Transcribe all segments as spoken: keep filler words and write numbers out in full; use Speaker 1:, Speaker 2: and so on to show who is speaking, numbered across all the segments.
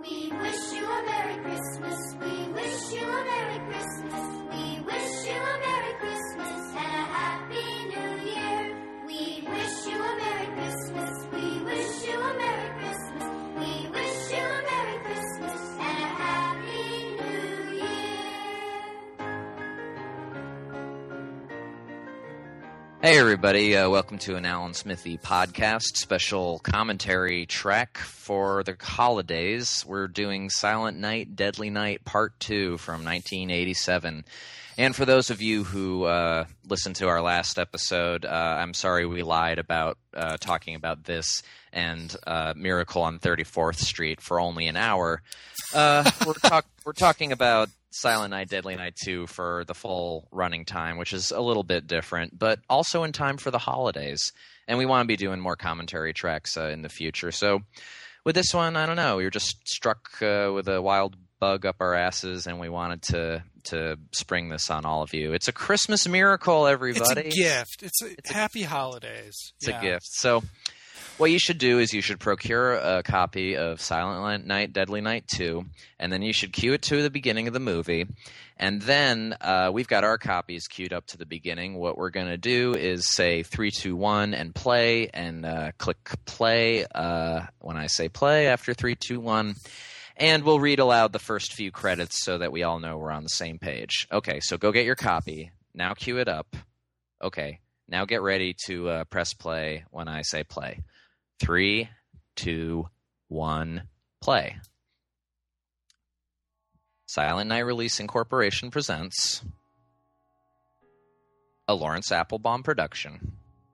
Speaker 1: We wish you a Merry Christmas. We wish you a Merry Christmas. We wish you a Merry Christmas and a Happy New Year. We wish you a Merry Christmas. We wish you a Merry Christmas. We wish you a Merry Christmas and a Happy New Year.
Speaker 2: Hey everybody, uh, welcome to an Alan Smithy podcast, special commentary track for the holidays. We're doing Silent Night, Deadly Night Part two from nineteen eighty-seven. And for those of you who uh, listened to our last episode, uh, I'm sorry we lied about uh, talking about this and uh, Miracle on thirty-fourth Street for only an hour. Uh, we're, talk- we're talking about Silent Night, Deadly Night two for the full running time, which is a little bit different, but also in time for the holidays. And we want to be doing more commentary tracks uh, in the future. So with this one, I don't know, we were just struck uh, with a wild bug up our asses, and we wanted to to spring this on all of you. It's a Christmas miracle, everybody.
Speaker 3: It's a gift. It's a
Speaker 2: It's a-
Speaker 3: happy holidays.
Speaker 2: It's
Speaker 3: Yeah.
Speaker 2: a gift. So what you should do is you should procure a copy of Silent Night, Deadly Night two, and then you should cue it to the beginning of the movie. And then uh, we've got our copies queued up to the beginning. What we're going to do is say three, two, one, and play, and uh, click play uh, when I say play after three, two, one. And we'll read aloud the first few credits so that we all know we're on the same page. Okay, so go get your copy. Now cue it up. Okay, now get ready to uh, press play when I say play. Three, two, one, play. Silent Night Releasing Corporation presents a Lawrence Applebaum production.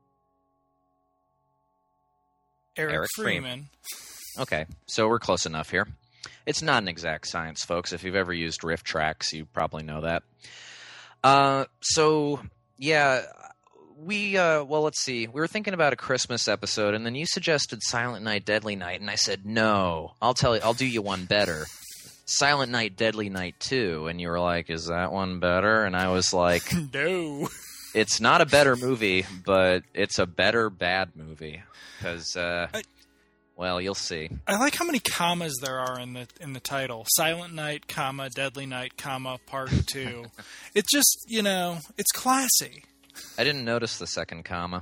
Speaker 3: Eric,
Speaker 2: Eric Freeman.
Speaker 3: Freeman.
Speaker 2: Okay, so we're close enough here. It's not an exact science, folks. If you've ever used riff tracks, you probably know that. Uh, so, yeah, we, uh, well, let's see. We were thinking about a Christmas episode, and then you suggested Silent Night, Deadly Night, and I said, no, I'll tell you, I'll do you one better. Silent Night, Deadly Night two, and you were like, is that one better? And I was like,
Speaker 3: No.
Speaker 2: it's not a better movie, but it's a better bad movie. Because, uh,
Speaker 3: I-
Speaker 2: well, you'll see.
Speaker 3: I like how many commas there are in the in the title. Silent Night, comma, Deadly Night, comma, Part two. It's just, you know, it's classy.
Speaker 2: I didn't notice the second comma.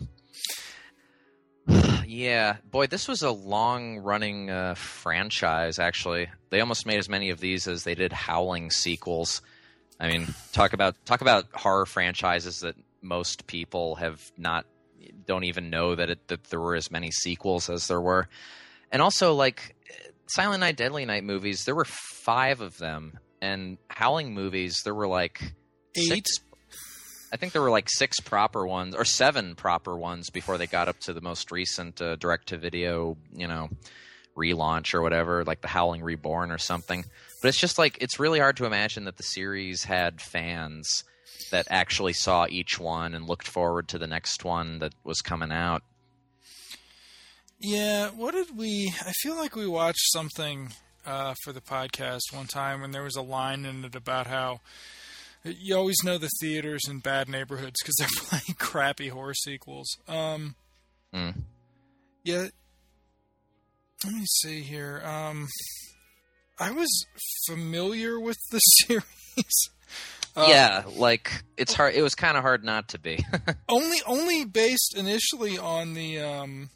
Speaker 2: Yeah, boy, this was a long-running uh, franchise, actually. They almost made as many of these as they did Howling sequels. I mean, talk about talk about horror franchises that most people have not, don't even know that, it, that there were as many sequels as there were. And also, like, Silent Night, Deadly Night movies, there were five of them. And Howling movies, there were like
Speaker 3: Eight.
Speaker 2: six. I think there were like six proper ones, or seven proper ones before they got up to the most recent uh, direct-to-video, you know, relaunch or whatever, like the Howling Reborn or something. But it's just like, it's really hard to imagine that the series had fans that actually saw each one and looked forward to the next one that was coming out.
Speaker 3: Yeah, what did we... I feel like we watched something uh, for the podcast one time, and there was a line in it about how you always know the theaters in bad neighborhoods because they're playing crappy horror sequels. Um,
Speaker 2: Mm.
Speaker 3: Yeah, let me see here. Um, I was familiar with the series. Uh,
Speaker 2: yeah, like, it's hard. It was kind of hard not to be.
Speaker 3: only only based initially on the um,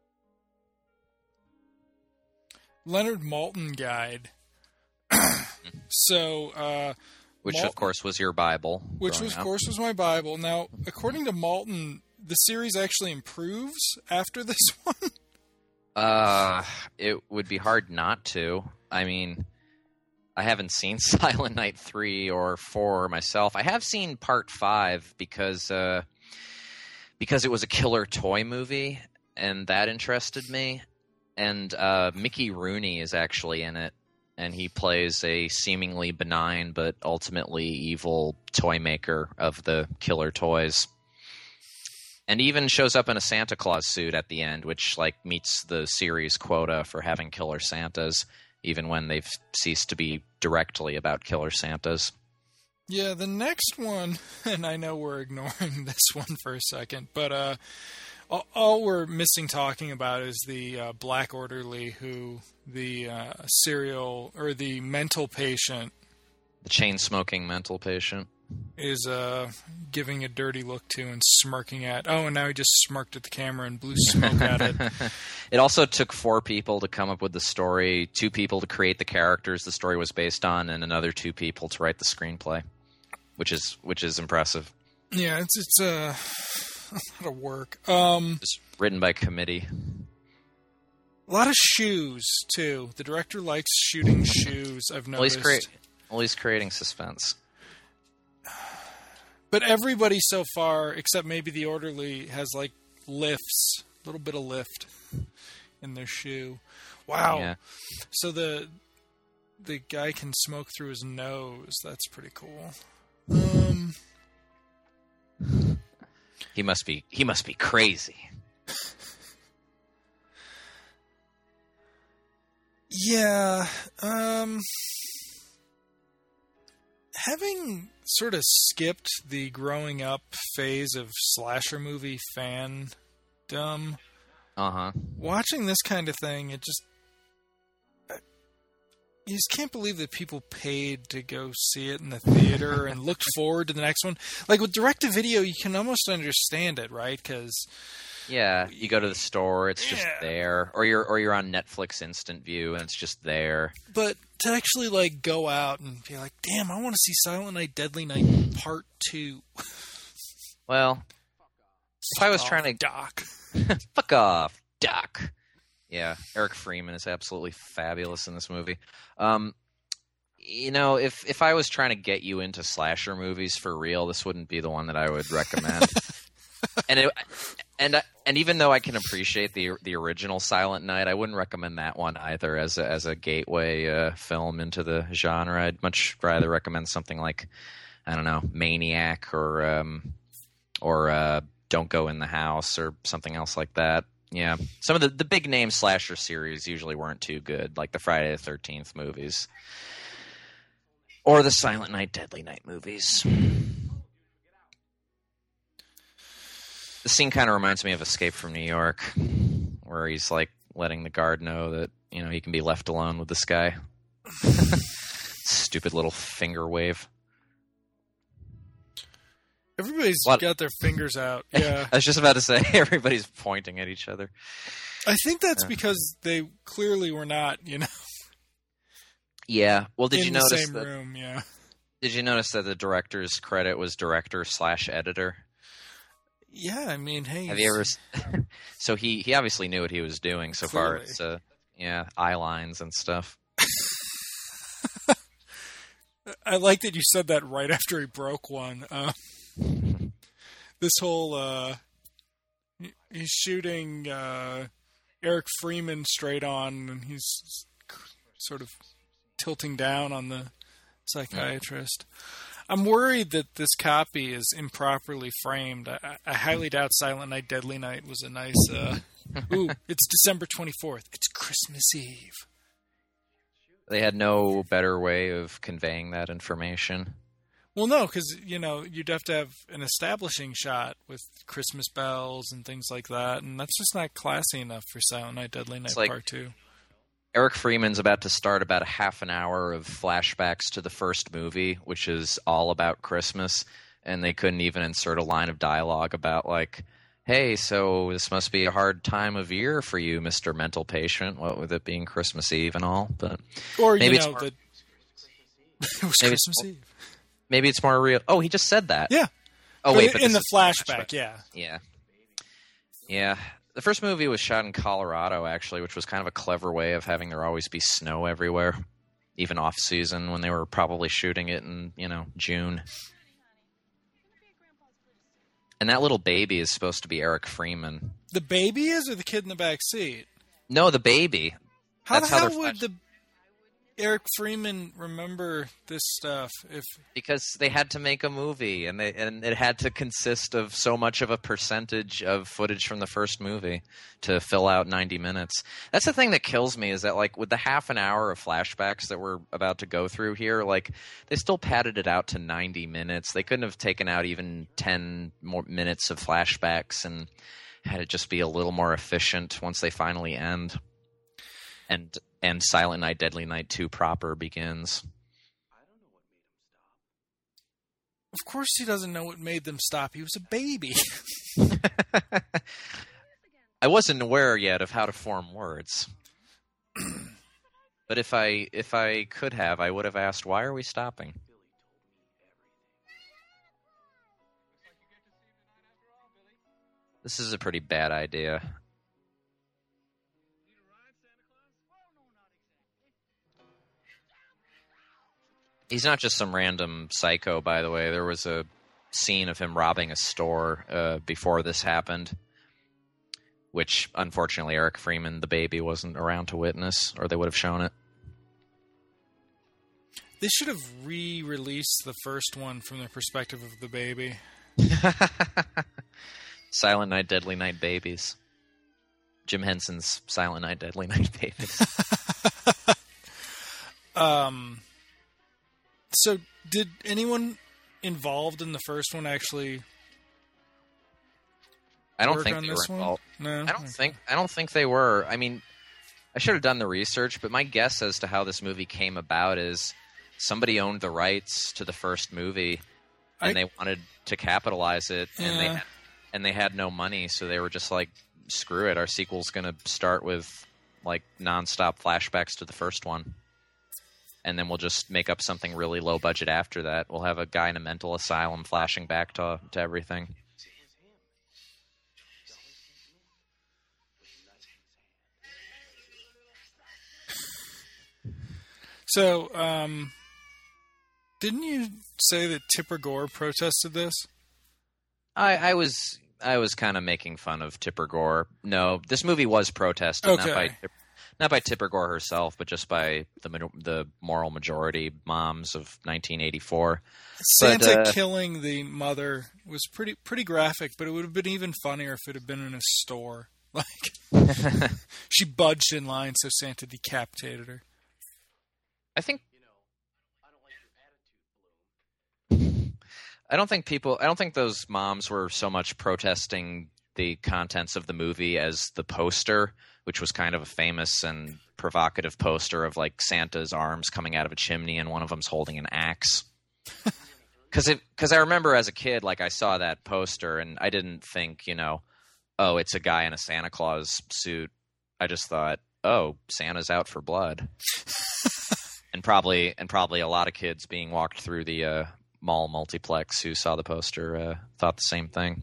Speaker 3: Leonard Maltin guide. so, uh,
Speaker 2: Which,
Speaker 3: Mal-
Speaker 2: of course, was your Bible.
Speaker 3: which
Speaker 2: growing
Speaker 3: was, of
Speaker 2: up.
Speaker 3: course, was my Bible. Now, according to Maltin, the series actually improves after this one.
Speaker 2: Uh, it would be hard not to. I mean, I haven't seen Silent Night three or four myself. I have seen Part five because uh, because it was a killer toy movie, and that interested me. And uh, Mickey Rooney is actually in it, and he plays a seemingly benign but ultimately evil toy maker of the killer toys. And even shows up in a Santa Claus suit at the end, which like meets the series quota for having killer Santas, even when they've ceased to be directly about killer Santas.
Speaker 3: Yeah, the next one, and I know we're ignoring this one for a second, but uh, all, all we're missing talking about is the uh, black orderly who the uh, serial or the mental patient
Speaker 2: The chain-smoking mental patient.
Speaker 3: is uh, giving a dirty look to and smirking at. Oh, and now he just smirked at the camera and blew smoke at it.
Speaker 2: It also took four people to come up with the story, two people to create the characters the story was based on, and another two people to write the screenplay, which is which is impressive.
Speaker 3: Yeah, it's it's uh, a lot of work. Um,
Speaker 2: It's written by committee.
Speaker 3: a lot of shoes too. The director likes shooting shoes. I've
Speaker 2: Well, he's,
Speaker 3: noticed.
Speaker 2: crea- well, he's creating suspense.
Speaker 3: But everybody so far, except maybe the orderly, has like lifts, a little bit of lift in their shoe. Wow.
Speaker 2: Yeah.
Speaker 3: So the the guy can smoke through his nose. That's pretty cool. Um,
Speaker 2: He must be he must be crazy.
Speaker 3: yeah. Um, having sort of skipped the growing up phase of slasher movie fandom,
Speaker 2: Uh-huh.
Speaker 3: watching this kind of thing, it just you just can't believe that people paid to go see it in the theater and looked forward to the next one. Like with direct-to-video, you can almost understand it, right? Because
Speaker 2: Yeah, you go to the store, it's just
Speaker 3: Yeah.
Speaker 2: there. Or you're or you're on Netflix Instant View and it's just there.
Speaker 3: but to actually like go out and be like, damn, I want to see Silent Night, Deadly Night Part Two.
Speaker 2: Well, if I was
Speaker 3: Fuck
Speaker 2: trying
Speaker 3: off,
Speaker 2: to
Speaker 3: Doc.
Speaker 2: fuck off, Doc. Yeah, Eric Freeman is absolutely fabulous in this movie. Um, you know, if if I was trying to get you into slasher movies for real, this wouldn't be the one that I would recommend. and it, and and even though I can appreciate the the original Silent Night, I wouldn't recommend that one either as a, as a gateway uh, film into the genre. I'd much rather recommend something like, I don't know, Maniac or um, or uh, Don't Go in the House or something else like that. Yeah, some of the, the big name slasher series usually weren't too good, like the Friday the thirteenth movies or the Silent Night, Deadly Night movies. The scene kind of reminds me of Escape from New York, where he's like letting the guard know that, you know, he can be left alone with this guy. Stupid little finger wave.
Speaker 3: Everybody's
Speaker 2: What?
Speaker 3: got their fingers out. Yeah.
Speaker 2: I was just about to say, everybody's pointing at each other.
Speaker 3: I think that's
Speaker 2: Yeah.
Speaker 3: because they clearly were not, you know,
Speaker 2: Yeah. Well, did
Speaker 3: in
Speaker 2: you
Speaker 3: the
Speaker 2: notice
Speaker 3: same
Speaker 2: that?
Speaker 3: room. Yeah.
Speaker 2: Did you notice that the director's credit was director slash editor?
Speaker 3: Yeah, I mean, hey.
Speaker 2: Have you ever? s- So he he obviously knew what he was doing. So far,
Speaker 3: Clearly.
Speaker 2: it's uh, yeah, eye lines and stuff.
Speaker 3: I like that you said that right after he broke one. Uh, this whole uh, he- he's shooting uh, Eric Freeman straight on, and he's sort of tilting down on the psychiatrist. I'm worried that this copy is improperly framed. I, I highly doubt Silent Night, Deadly Night was a nice. Uh, ooh, it's December twenty-fourth. It's Christmas Eve.
Speaker 2: They had no better way of conveying that information.
Speaker 3: Well, no, because, you know, you'd have to have an establishing shot with Christmas bells and things like that, and that's just not classy enough for Silent Night, Deadly Night
Speaker 2: like-
Speaker 3: Part two.
Speaker 2: Eric Freeman's about to start about a half an hour of flashbacks to the first movie, which is all about Christmas, and they couldn't even insert a line of dialogue about, like, hey, so this must be a hard time of year for you, Mister Mental Patient, what with it being Christmas Eve and all. But
Speaker 3: Or,
Speaker 2: maybe
Speaker 3: you
Speaker 2: it's
Speaker 3: know,
Speaker 2: more-
Speaker 3: that it was
Speaker 2: maybe it's
Speaker 3: Christmas
Speaker 2: more-
Speaker 3: Eve.
Speaker 2: maybe it's more real. Oh, he just said that.
Speaker 3: Yeah.
Speaker 2: Oh,
Speaker 3: But
Speaker 2: wait, but
Speaker 3: in
Speaker 2: this
Speaker 3: the
Speaker 2: is
Speaker 3: flashback, yeah.
Speaker 2: Yeah. Yeah. The first movie was shot in Colorado, actually, which was kind of a clever way of having there always be snow everywhere, even off season when they were probably shooting it in, you know, June. And that little baby is supposed to be Eric Freeman.
Speaker 3: The baby is, or the kid in the back seat?
Speaker 2: No, the baby.
Speaker 3: How
Speaker 2: That's
Speaker 3: the
Speaker 2: how
Speaker 3: hell
Speaker 2: they're
Speaker 3: would
Speaker 2: flash-
Speaker 3: the Eric Freeman remember this stuff if
Speaker 2: Because they had to make a movie, and they and it had to consist of so much of a percentage of footage from the first movie to fill out ninety minutes. That's the thing that kills me, is that, like, with the half an hour of flashbacks that we're about to go through here, like, they still padded it out to ninety minutes. They couldn't have taken out even ten more minutes of flashbacks, and had it just be a little more efficient once they finally end, and and Silent Night, Deadly Night two proper begins.
Speaker 3: Of course he doesn't know what made them stop. He was a baby.
Speaker 2: I wasn't aware yet of how to form words. But if I if I could have, I would have asked, why are we stopping? This is a pretty bad idea. He's not just some random psycho, by the way. There was a scene of him robbing a store uh, before this happened, which, unfortunately, Eric Freeman, the baby, wasn't around to witness, or they would have shown it.
Speaker 3: They should have re-released the first one from the perspective of the baby.
Speaker 2: Silent Night, Deadly Night Babies. Jim Henson's Silent Night, Deadly Night Babies.
Speaker 3: um... So, did anyone involved in the first one actually?
Speaker 2: I don't
Speaker 3: work
Speaker 2: think
Speaker 3: on
Speaker 2: they
Speaker 3: this
Speaker 2: were
Speaker 3: one?
Speaker 2: involved.
Speaker 3: No,
Speaker 2: I don't
Speaker 3: Okay.
Speaker 2: think. I don't think they were. I mean, I should have done the research, but my guess as to how this movie came about is somebody owned the rights to the first movie, and
Speaker 3: I-
Speaker 2: they wanted to capitalize it, and they
Speaker 3: Yeah.
Speaker 2: had, and they had no money, so they were just like, "Screw it! Our sequel's going to start with like nonstop flashbacks to the first one." And then we'll just make up something really low budget after that. We'll have a guy in a mental asylum flashing back to to everything.
Speaker 3: So, um, didn't you say that Tipper Gore protested this?
Speaker 2: I, I was I was kind of making fun of Tipper Gore. No, this movie was protested, not by
Speaker 3: Okay.
Speaker 2: Tip- not by Tipper Gore herself, but just by the ma- the moral majority moms of nineteen eighty-four. But,
Speaker 3: Santa
Speaker 2: uh,
Speaker 3: killing the mother was pretty pretty graphic, but it would have been even funnier if it had been in a store. Like she budged in line, so Santa decapitated her.
Speaker 2: I think. I don't think people. I don't think those moms were so much protesting the contents of the movie as the poster, which was kind of a famous and provocative poster of like Santa's arms coming out of a chimney and one of them's holding an axe. Because because I remember as a kid, like I saw that poster and I didn't think, you know, oh, it's a guy in a Santa Claus suit. I just thought, oh, Santa's out for blood. and probably and probably a lot of kids being walked through the uh, mall multiplex who saw the poster uh, thought the same thing.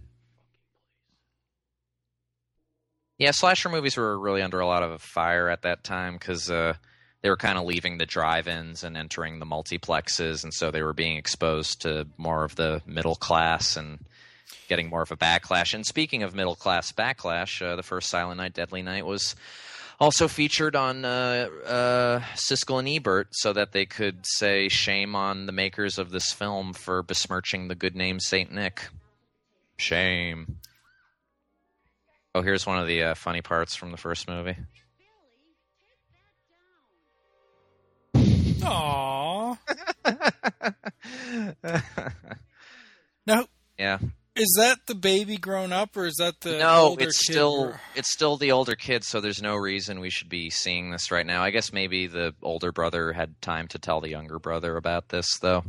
Speaker 2: Yeah, slasher movies were really under a lot of fire at that time because uh, they were kind of leaving the drive-ins and entering the multiplexes, and so they were being exposed to more of the middle class and getting more of a backlash. And speaking of middle class backlash, uh, the first Silent Night, Deadly Night was also featured on uh, uh, Siskel and Ebert so that they could say shame on the makers of this film for besmirching the good name Saint Nick. Shame. Oh, here's one of the uh, funny parts from the first movie.
Speaker 3: Aww. Now,
Speaker 2: Yeah.
Speaker 3: is that the baby grown up, or is that the
Speaker 2: No,
Speaker 3: older
Speaker 2: it's
Speaker 3: kid
Speaker 2: still
Speaker 3: gr-
Speaker 2: it's still the older kid, so there's no reason we should be seeing this right now. I guess maybe the older brother had time to tell the younger brother about this, though.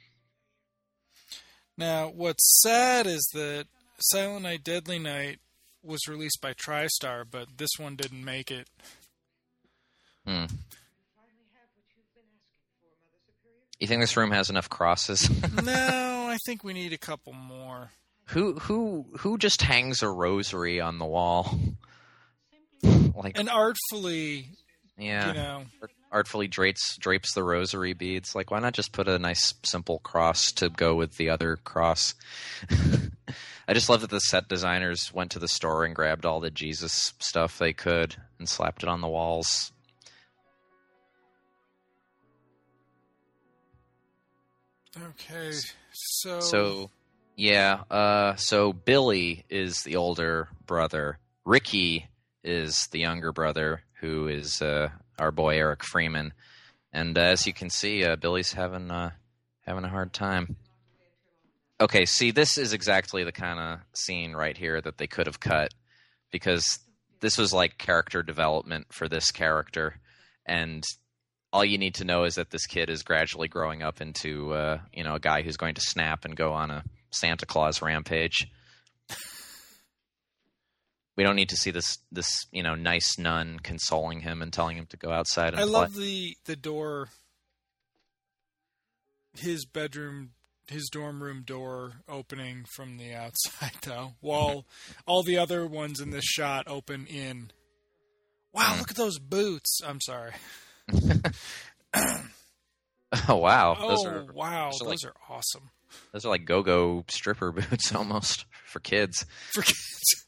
Speaker 3: Now, what's sad is that Silent Night, Deadly Night was released by TriStar, but this one didn't make it.
Speaker 2: Hmm. You think this room has enough crosses?
Speaker 3: No, I think we need a couple more.
Speaker 2: Who who who just hangs a rosary on the wall? Like,
Speaker 3: And artfully,
Speaker 2: yeah,
Speaker 3: you know,
Speaker 2: artfully drapes drapes the rosary beads. Like, why not just put a nice simple cross to go with the other cross? I just love that the set designers went to the store and grabbed all the Jesus stuff they could and slapped it on the walls.
Speaker 3: okay, so...
Speaker 2: So, yeah, uh, so Billy is the older brother. Ricky is the younger brother, who is uh, our boy Eric Freeman. And uh, as you can see, uh, Billy's having uh, having a hard time. Okay, see, this is exactly the kind of scene right here that they could have cut. because this was like character development for this character, and all you need to know is that this kid is gradually growing up into, uh, you know, a guy who's going to snap and go on a Santa Claus rampage. We don't need to see this, this you know, nice nun consoling him and telling him to go outside and
Speaker 3: I
Speaker 2: play.
Speaker 3: love the, the door, his bedroom, his dorm room door opening from the outside, though, while all the other ones in this shot open in. Wow, look at those boots. I'm sorry.
Speaker 2: Oh, wow. Those
Speaker 3: oh,
Speaker 2: are,
Speaker 3: wow.
Speaker 2: Those, are,
Speaker 3: those
Speaker 2: like,
Speaker 3: are awesome.
Speaker 2: Those are like go-go stripper boots almost for kids.
Speaker 3: For kids.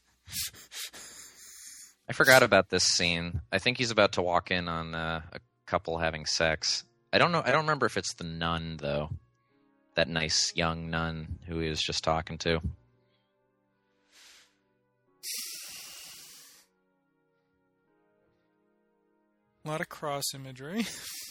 Speaker 2: I forgot about this scene. I think he's about to walk in on uh, a couple having sex. I don't know. I don't remember if it's the nun, though. That nice young nun who he was just talking to.
Speaker 3: A lot of cross imagery.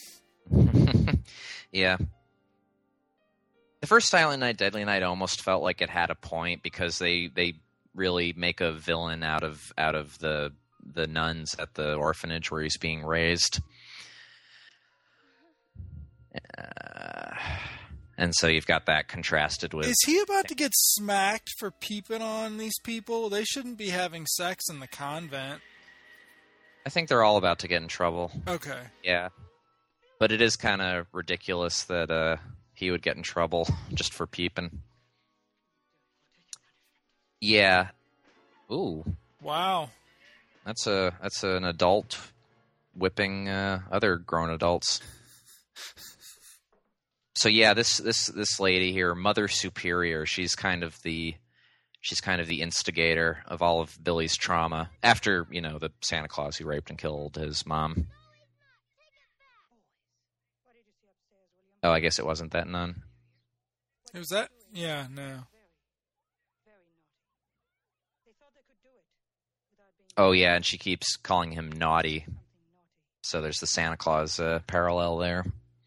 Speaker 2: Yeah. The first Silent Night, Deadly Night almost felt like it had a point because they, they really make a villain out of out of the the nuns at the orphanage where he's being raised. Uh, and so you've got that contrasted with...
Speaker 3: Is he about to get smacked for peeping on these people? They shouldn't be having sex in the convent.
Speaker 2: I think they're all about to get in trouble.
Speaker 3: Okay.
Speaker 2: Yeah. But it is kind of ridiculous that uh, he would get in trouble just for peeping. Yeah. Ooh.
Speaker 3: Wow.
Speaker 2: That's a that's an adult whipping uh, other grown adults. So yeah, this this this lady here, Mother Superior, she's kind of the she's kind of the instigator of all of Billy's trauma after, you know, the Santa Claus who raped and killed his mom. Oh, I guess it wasn't that nun.
Speaker 3: It was that? Yeah, no.
Speaker 2: Oh, yeah, and she keeps calling him naughty. So there's the Santa Claus uh, parallel there.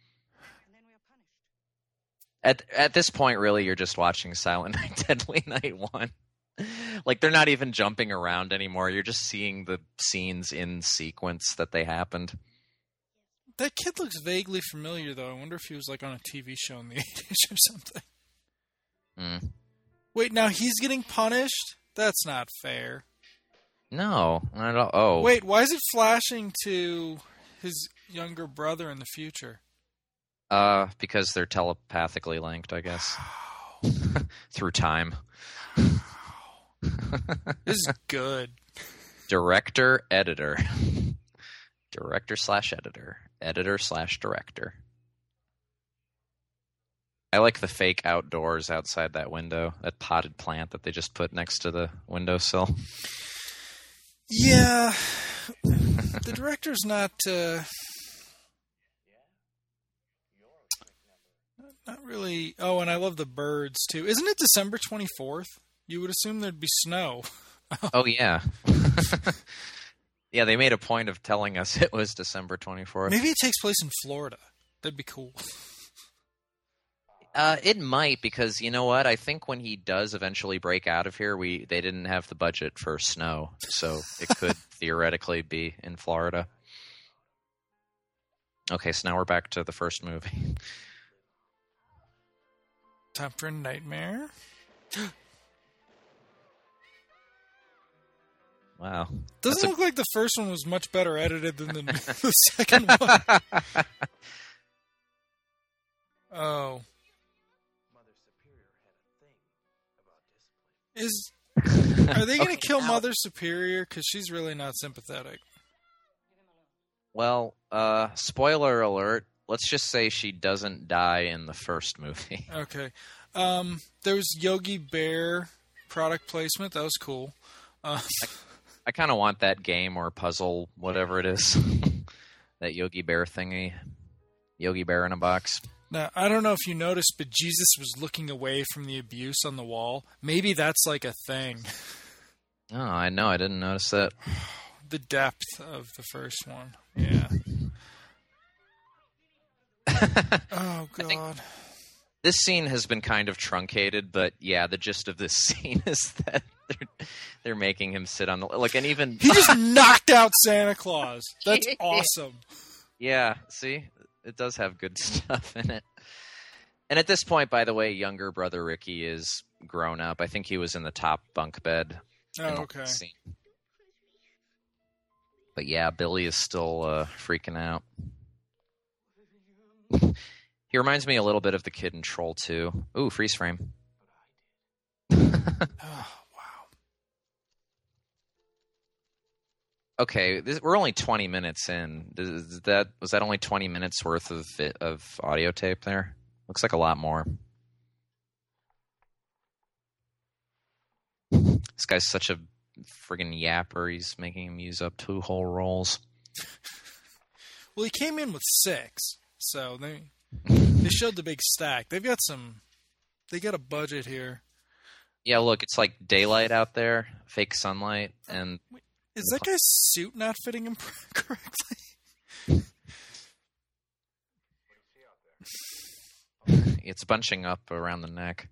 Speaker 2: At at this point, really, you're just watching Silent Night, Deadly Night one. Like, they're not even jumping around anymore. You're just seeing the scenes in sequence that they happened.
Speaker 3: That kid looks vaguely familiar, though. I wonder if he was, like, on a T V show in the eighties or something.
Speaker 2: Mm.
Speaker 3: Wait, now he's getting punished? That's not fair.
Speaker 2: No, not at all. Oh.
Speaker 3: Wait, why is it flashing to his younger brother in the future?
Speaker 2: Uh, because they're telepathically linked, I guess. Through time.
Speaker 3: This is good.
Speaker 2: Director, editor. Director slash editor. Editor slash director. I like the fake outdoors outside that window. That potted plant that they just put next to the windowsill.
Speaker 3: Yeah. The director's not... Uh... Not really. Oh, and I love the birds, too. Isn't it December twenty-fourth? You would assume there'd be snow.
Speaker 2: Oh, yeah. Yeah, they made a point of telling us it was December twenty-fourth.
Speaker 3: Maybe it takes place in Florida. That'd be cool.
Speaker 2: Uh, it might, because you know what? I think when he does eventually break out of here, we they didn't have the budget for snow. So it could theoretically be in Florida. Okay, so now we're back to the first movie.
Speaker 3: Time for a nightmare.
Speaker 2: Wow.
Speaker 3: Doesn't
Speaker 2: That's
Speaker 3: look a... like the first one was much better edited than the, the second one. Oh. Is Are they going to
Speaker 2: Okay,
Speaker 3: kill
Speaker 2: now...
Speaker 3: Mother Superior? Because she's really not sympathetic.
Speaker 2: Well, uh, spoiler alert. Let's just say she doesn't die in the first movie.
Speaker 3: Okay. Um, there was Yogi Bear product placement. That was cool. Uh,
Speaker 2: I, I kind of want that game or puzzle, whatever it is. That Yogi Bear thingy. Yogi Bear in a box.
Speaker 3: Now, I don't know if you noticed, but Jesus was looking away from the abuse on the wall. Maybe that's like a thing.
Speaker 2: Oh, I know. I didn't notice that.
Speaker 3: The depth of the first one. Yeah. Oh, God.
Speaker 2: I think, This scene has been kind of truncated, but yeah, the gist of this scene is that they're, they're making him sit on the like, and even
Speaker 3: He just knocked out Santa Claus. That's awesome.
Speaker 2: Yeah, see, it does have good stuff in it. And at this point, by the way, younger brother Ricky is grown up. I think he was in the top bunk bed.
Speaker 3: Oh,
Speaker 2: in the
Speaker 3: okay.
Speaker 2: scene. But yeah, Billy is still uh, freaking out. He reminds me a little bit of the kid in Troll two. Ooh, freeze frame.
Speaker 3: Oh, wow.
Speaker 2: Okay, this, we're only twenty minutes in. Is that was that only twenty minutes worth of of audio tape there? Looks like a lot more. This guy's such a friggin' yapper. He's making him use up two whole rolls.
Speaker 3: Well, he came in with six, so they they showed the big stack. They've got some. They got a budget here.
Speaker 2: Yeah, look, it's like daylight out there, fake sunlight, and
Speaker 3: Is that guy's suit not fitting him correctly?
Speaker 2: it's bunching up around the neck.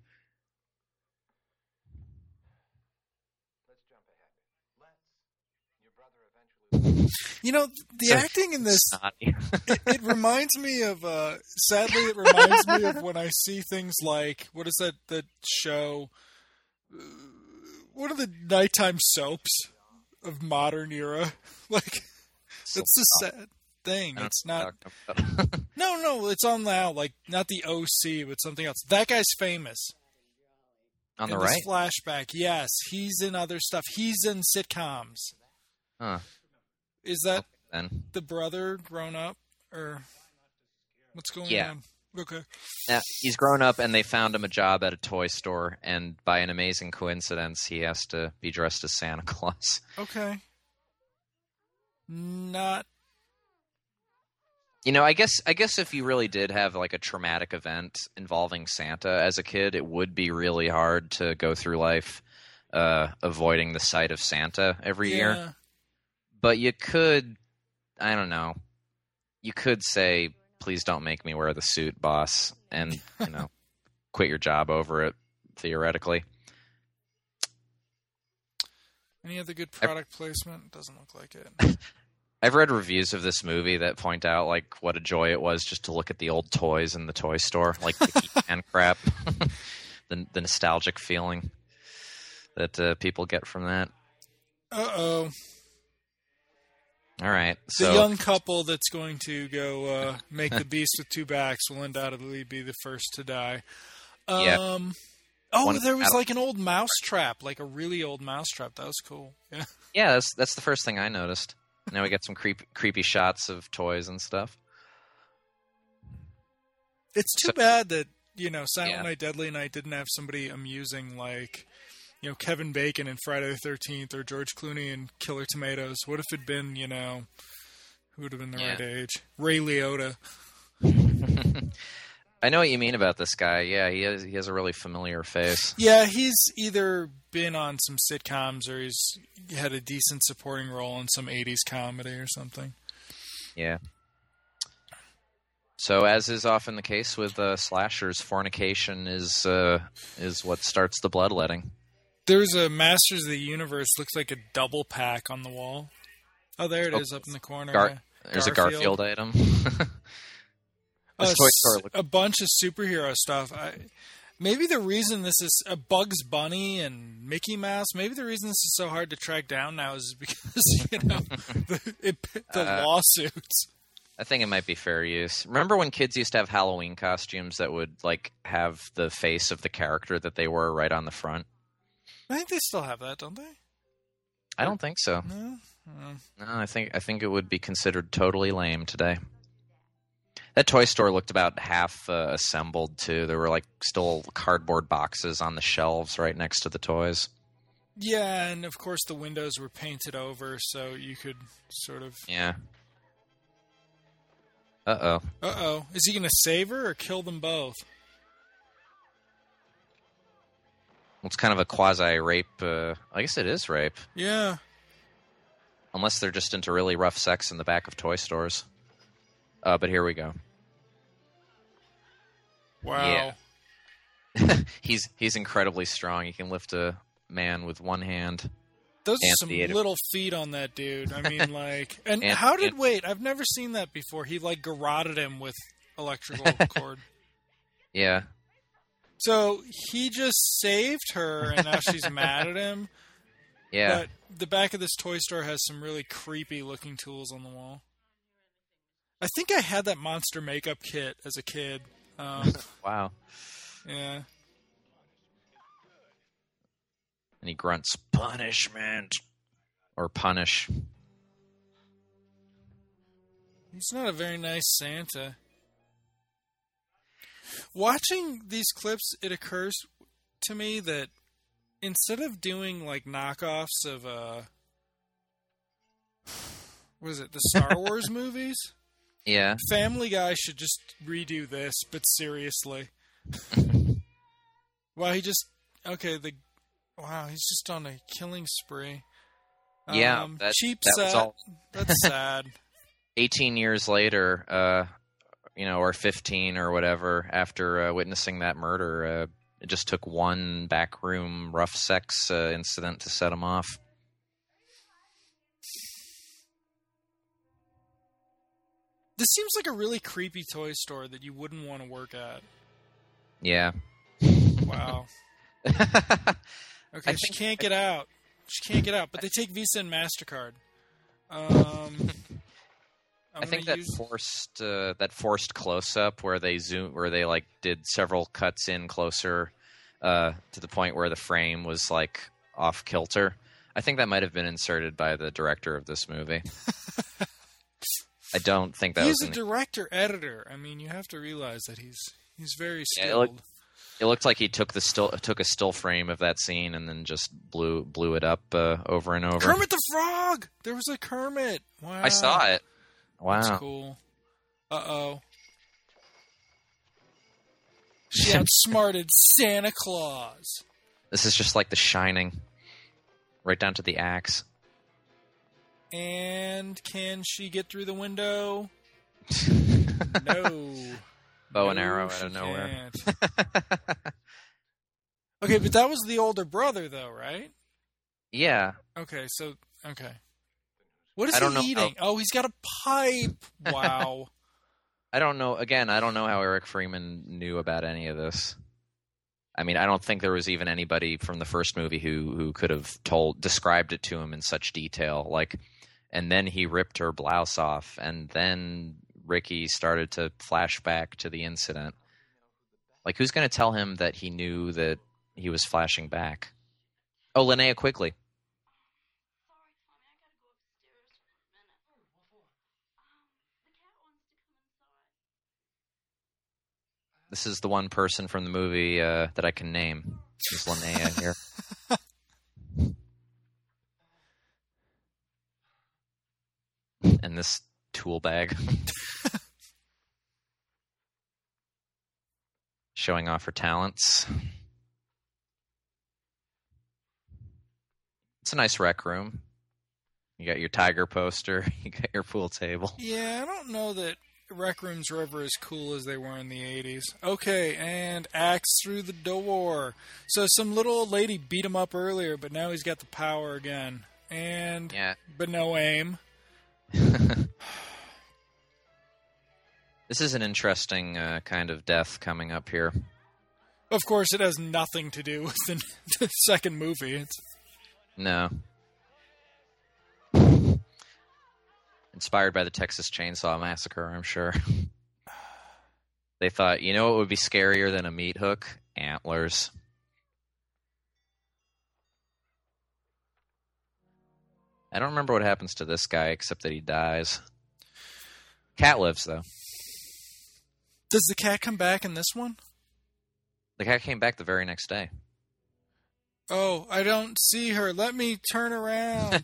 Speaker 3: You know, the
Speaker 2: So
Speaker 3: acting in this,
Speaker 2: snotty.
Speaker 3: it, it reminds me of, uh, sadly, it reminds me of when I see things like, what is that, that show, uh, what are the nighttime soaps of modern era? Like, it's the sad thing.
Speaker 2: I don't
Speaker 3: It's
Speaker 2: know
Speaker 3: not,
Speaker 2: what you're talking about.
Speaker 3: no, no, it's on now, like, not the O C, but something else. That guy's famous.
Speaker 2: On the
Speaker 3: in
Speaker 2: right?
Speaker 3: this flashback, yes, he's in other stuff. He's in sitcoms.
Speaker 2: Huh.
Speaker 3: Is that
Speaker 2: Then.
Speaker 3: the brother grown up, or what's going
Speaker 2: Yeah.
Speaker 3: on? Okay.
Speaker 2: Now, he's grown up, and they found him a job at a toy store, and by an amazing coincidence, he has to be dressed as Santa Claus.
Speaker 3: Okay. Not.
Speaker 2: You know, I guess I guess if you really did have like a traumatic event involving Santa as a kid, it would be really hard to go through life uh, avoiding the sight of Santa every
Speaker 3: Yeah.
Speaker 2: year. But you could, I don't know, you could say, please don't make me wear the suit, boss, and, you know, quit your job over it, theoretically.
Speaker 3: Any other good product placement? Doesn't look like it.
Speaker 2: I've read reviews of this movie that point out, like, what a joy it was just to look at the old toys in the toy store, like the He-Man crap, the, the nostalgic feeling that uh, people get from that.
Speaker 3: Uh-oh.
Speaker 2: All right,
Speaker 3: The
Speaker 2: so
Speaker 3: young couple that's going to go uh, make the beast with two backs will undoubtedly be the first to die. Um,
Speaker 2: Yeah.
Speaker 3: Oh,
Speaker 2: One-
Speaker 3: there was
Speaker 2: I don't-
Speaker 3: like an old mouse trap, like a really old mouse trap. That was cool. Yeah.
Speaker 2: yeah, that's that's the first thing I noticed. Now we get some creep, creepy shots of toys and stuff.
Speaker 3: It's too
Speaker 2: So-
Speaker 3: bad that, you know, Silent
Speaker 2: Yeah.
Speaker 3: Night, Deadly Night didn't have somebody amusing like, you know, Kevin Bacon in Friday the thirteenth or George Clooney in Killer Tomatoes. What if it'd been, you know, who would have been the
Speaker 2: Yeah.
Speaker 3: right age? Ray Liotta.
Speaker 2: I know what you mean about this guy. Yeah, he has he has a really familiar face.
Speaker 3: Yeah, he's either been on some sitcoms or he's had a decent supporting role in some eighties comedy or something.
Speaker 2: Yeah. So, as is often the case with uh, slashers, fornication is uh, is what starts the bloodletting.
Speaker 3: There's a Masters of the Universe, looks like a double pack on the wall. Oh, there it
Speaker 2: Oh,
Speaker 3: is up in the corner.
Speaker 2: Gar-
Speaker 3: yeah.
Speaker 2: There's
Speaker 3: Garfield.
Speaker 2: a Garfield item.
Speaker 3: Uh,
Speaker 2: This toy store look-
Speaker 3: a bunch of superhero stuff. I, maybe the reason this is a Bugs Bunny and Mickey Mouse. Maybe the reason this is so hard to track down now is because you know the, it, the
Speaker 2: Uh,
Speaker 3: lawsuits.
Speaker 2: I think it might be fair use. Remember when kids used to have Halloween costumes that would like have the face of the character that they were right on the front?
Speaker 3: I think they still have that, don't they?
Speaker 2: I don't think so.
Speaker 3: No. Oh.
Speaker 2: No, I think I think it would be considered totally lame today. That toy store looked about half uh, assembled too. There were like still cardboard boxes on the shelves right next to the toys.
Speaker 3: Yeah, and of course the windows were painted over, so you could sort of.
Speaker 2: Yeah. Uh oh.
Speaker 3: Uh oh, is he going to save her or kill them both?
Speaker 2: It's kind of a quasi rape. Uh, I guess it is rape,
Speaker 3: Yeah.
Speaker 2: unless they're just into really rough sex in the back of toy stores. Uh, but here we go.
Speaker 3: Wow.
Speaker 2: Yeah. he's he's incredibly strong. He can lift a man with one hand.
Speaker 3: Those are some
Speaker 2: Anthony-
Speaker 3: little feet on that dude. I mean, like, and
Speaker 2: Anth-
Speaker 3: how did
Speaker 2: Anth-
Speaker 3: wait? I've never seen that before. He like garroted him with electrical cord.
Speaker 2: Yeah.
Speaker 3: So he just saved her, and now she's mad at him.
Speaker 2: Yeah.
Speaker 3: But the back of this toy store has some really creepy looking tools on the wall. I think I had that monster makeup kit as a kid. Um,
Speaker 2: Wow.
Speaker 3: yeah.
Speaker 2: And he grunts, punishment. Or punish.
Speaker 3: He's not a very nice Santa. Watching these clips, it occurs to me that instead of doing like knockoffs of uh what is it, the Star Wars movies,
Speaker 2: Yeah.
Speaker 3: Family Guy should just redo this, but seriously. Wow, he just okay, the wow, he's just on a killing spree.
Speaker 2: Yeah,
Speaker 3: Um,
Speaker 2: that-
Speaker 3: cheap
Speaker 2: that was
Speaker 3: set.
Speaker 2: all-
Speaker 3: That's sad.
Speaker 2: eighteen years later, uh, you know, or fifteen or whatever, after uh, witnessing that murder, uh, it just took one backroom rough sex uh, incident to set him off.
Speaker 3: This seems like a really creepy toy store that you wouldn't want to work at.
Speaker 2: Yeah.
Speaker 3: Wow.
Speaker 2: I
Speaker 3: Okay, she
Speaker 2: think-
Speaker 3: can't get out. She can't get out, but they take Visa and MasterCard. Um, I'm
Speaker 2: I think
Speaker 3: gonna
Speaker 2: that
Speaker 3: use-
Speaker 2: forced uh, that forced close up where they zoom where they like did several cuts in closer uh, to the point where the frame was like off kilter. I think that might have been inserted by the director of this movie. I don't think that
Speaker 3: he's
Speaker 2: was
Speaker 3: a
Speaker 2: in the-
Speaker 3: director editor. I mean, you have to realize that he's he's very
Speaker 2: Yeah, it
Speaker 3: skilled.
Speaker 2: looked- It looked like he took the still took a still frame of that scene and then just blew blew it up uh, over and over.
Speaker 3: Kermit the Frog. There was a Kermit. Wow,
Speaker 2: I saw it.
Speaker 3: That's
Speaker 2: Wow.
Speaker 3: cool. Uh oh. She outsmarted Santa Claus.
Speaker 2: This is just like The Shining, right down to the axe.
Speaker 3: And can she get through the window? No.
Speaker 2: Bow and
Speaker 3: No,
Speaker 2: arrow
Speaker 3: she
Speaker 2: out of nowhere.
Speaker 3: can't. Okay, but that was the older brother, though, right?
Speaker 2: Yeah.
Speaker 3: Okay, so okay. What is
Speaker 2: I don't
Speaker 3: he
Speaker 2: know
Speaker 3: eating? Oh, he's got a pipe. Wow.
Speaker 2: I don't know. Again, I don't know how Eric Freeman knew about any of this. I mean, I don't think there was even anybody from the first movie who, who could have told described it to him in such detail. Like, and then he ripped her blouse off, and then Ricky started to flash back to the incident. Like, who's going to tell him that he knew that he was flashing back? Oh, Linnea Quigley. This is the one person from the movie uh, that I can name. Is Linnea here? And this tool bag. Showing off her talents. It's a nice rec room. You got your tiger poster. You got your pool table.
Speaker 3: Yeah, I don't know that rec rooms were ever as cool as they were in the eighties. Okay, and axe through the door. So some little old lady beat him up earlier, but now he's got the power again. And
Speaker 2: Yeah.
Speaker 3: but no aim.
Speaker 2: This is an interesting uh, kind of death coming up here.
Speaker 3: Of course, it has nothing to do with the, the second movie. It's
Speaker 2: No. Inspired by the Texas Chainsaw Massacre, I'm sure. They thought, you know what would be scarier than a meat hook? Antlers. I don't remember what happens to this guy except that he dies. Cat lives, though.
Speaker 3: Does the cat come back in this one?
Speaker 2: The cat came back the very next day.
Speaker 3: Oh, I don't see her. Let me turn around.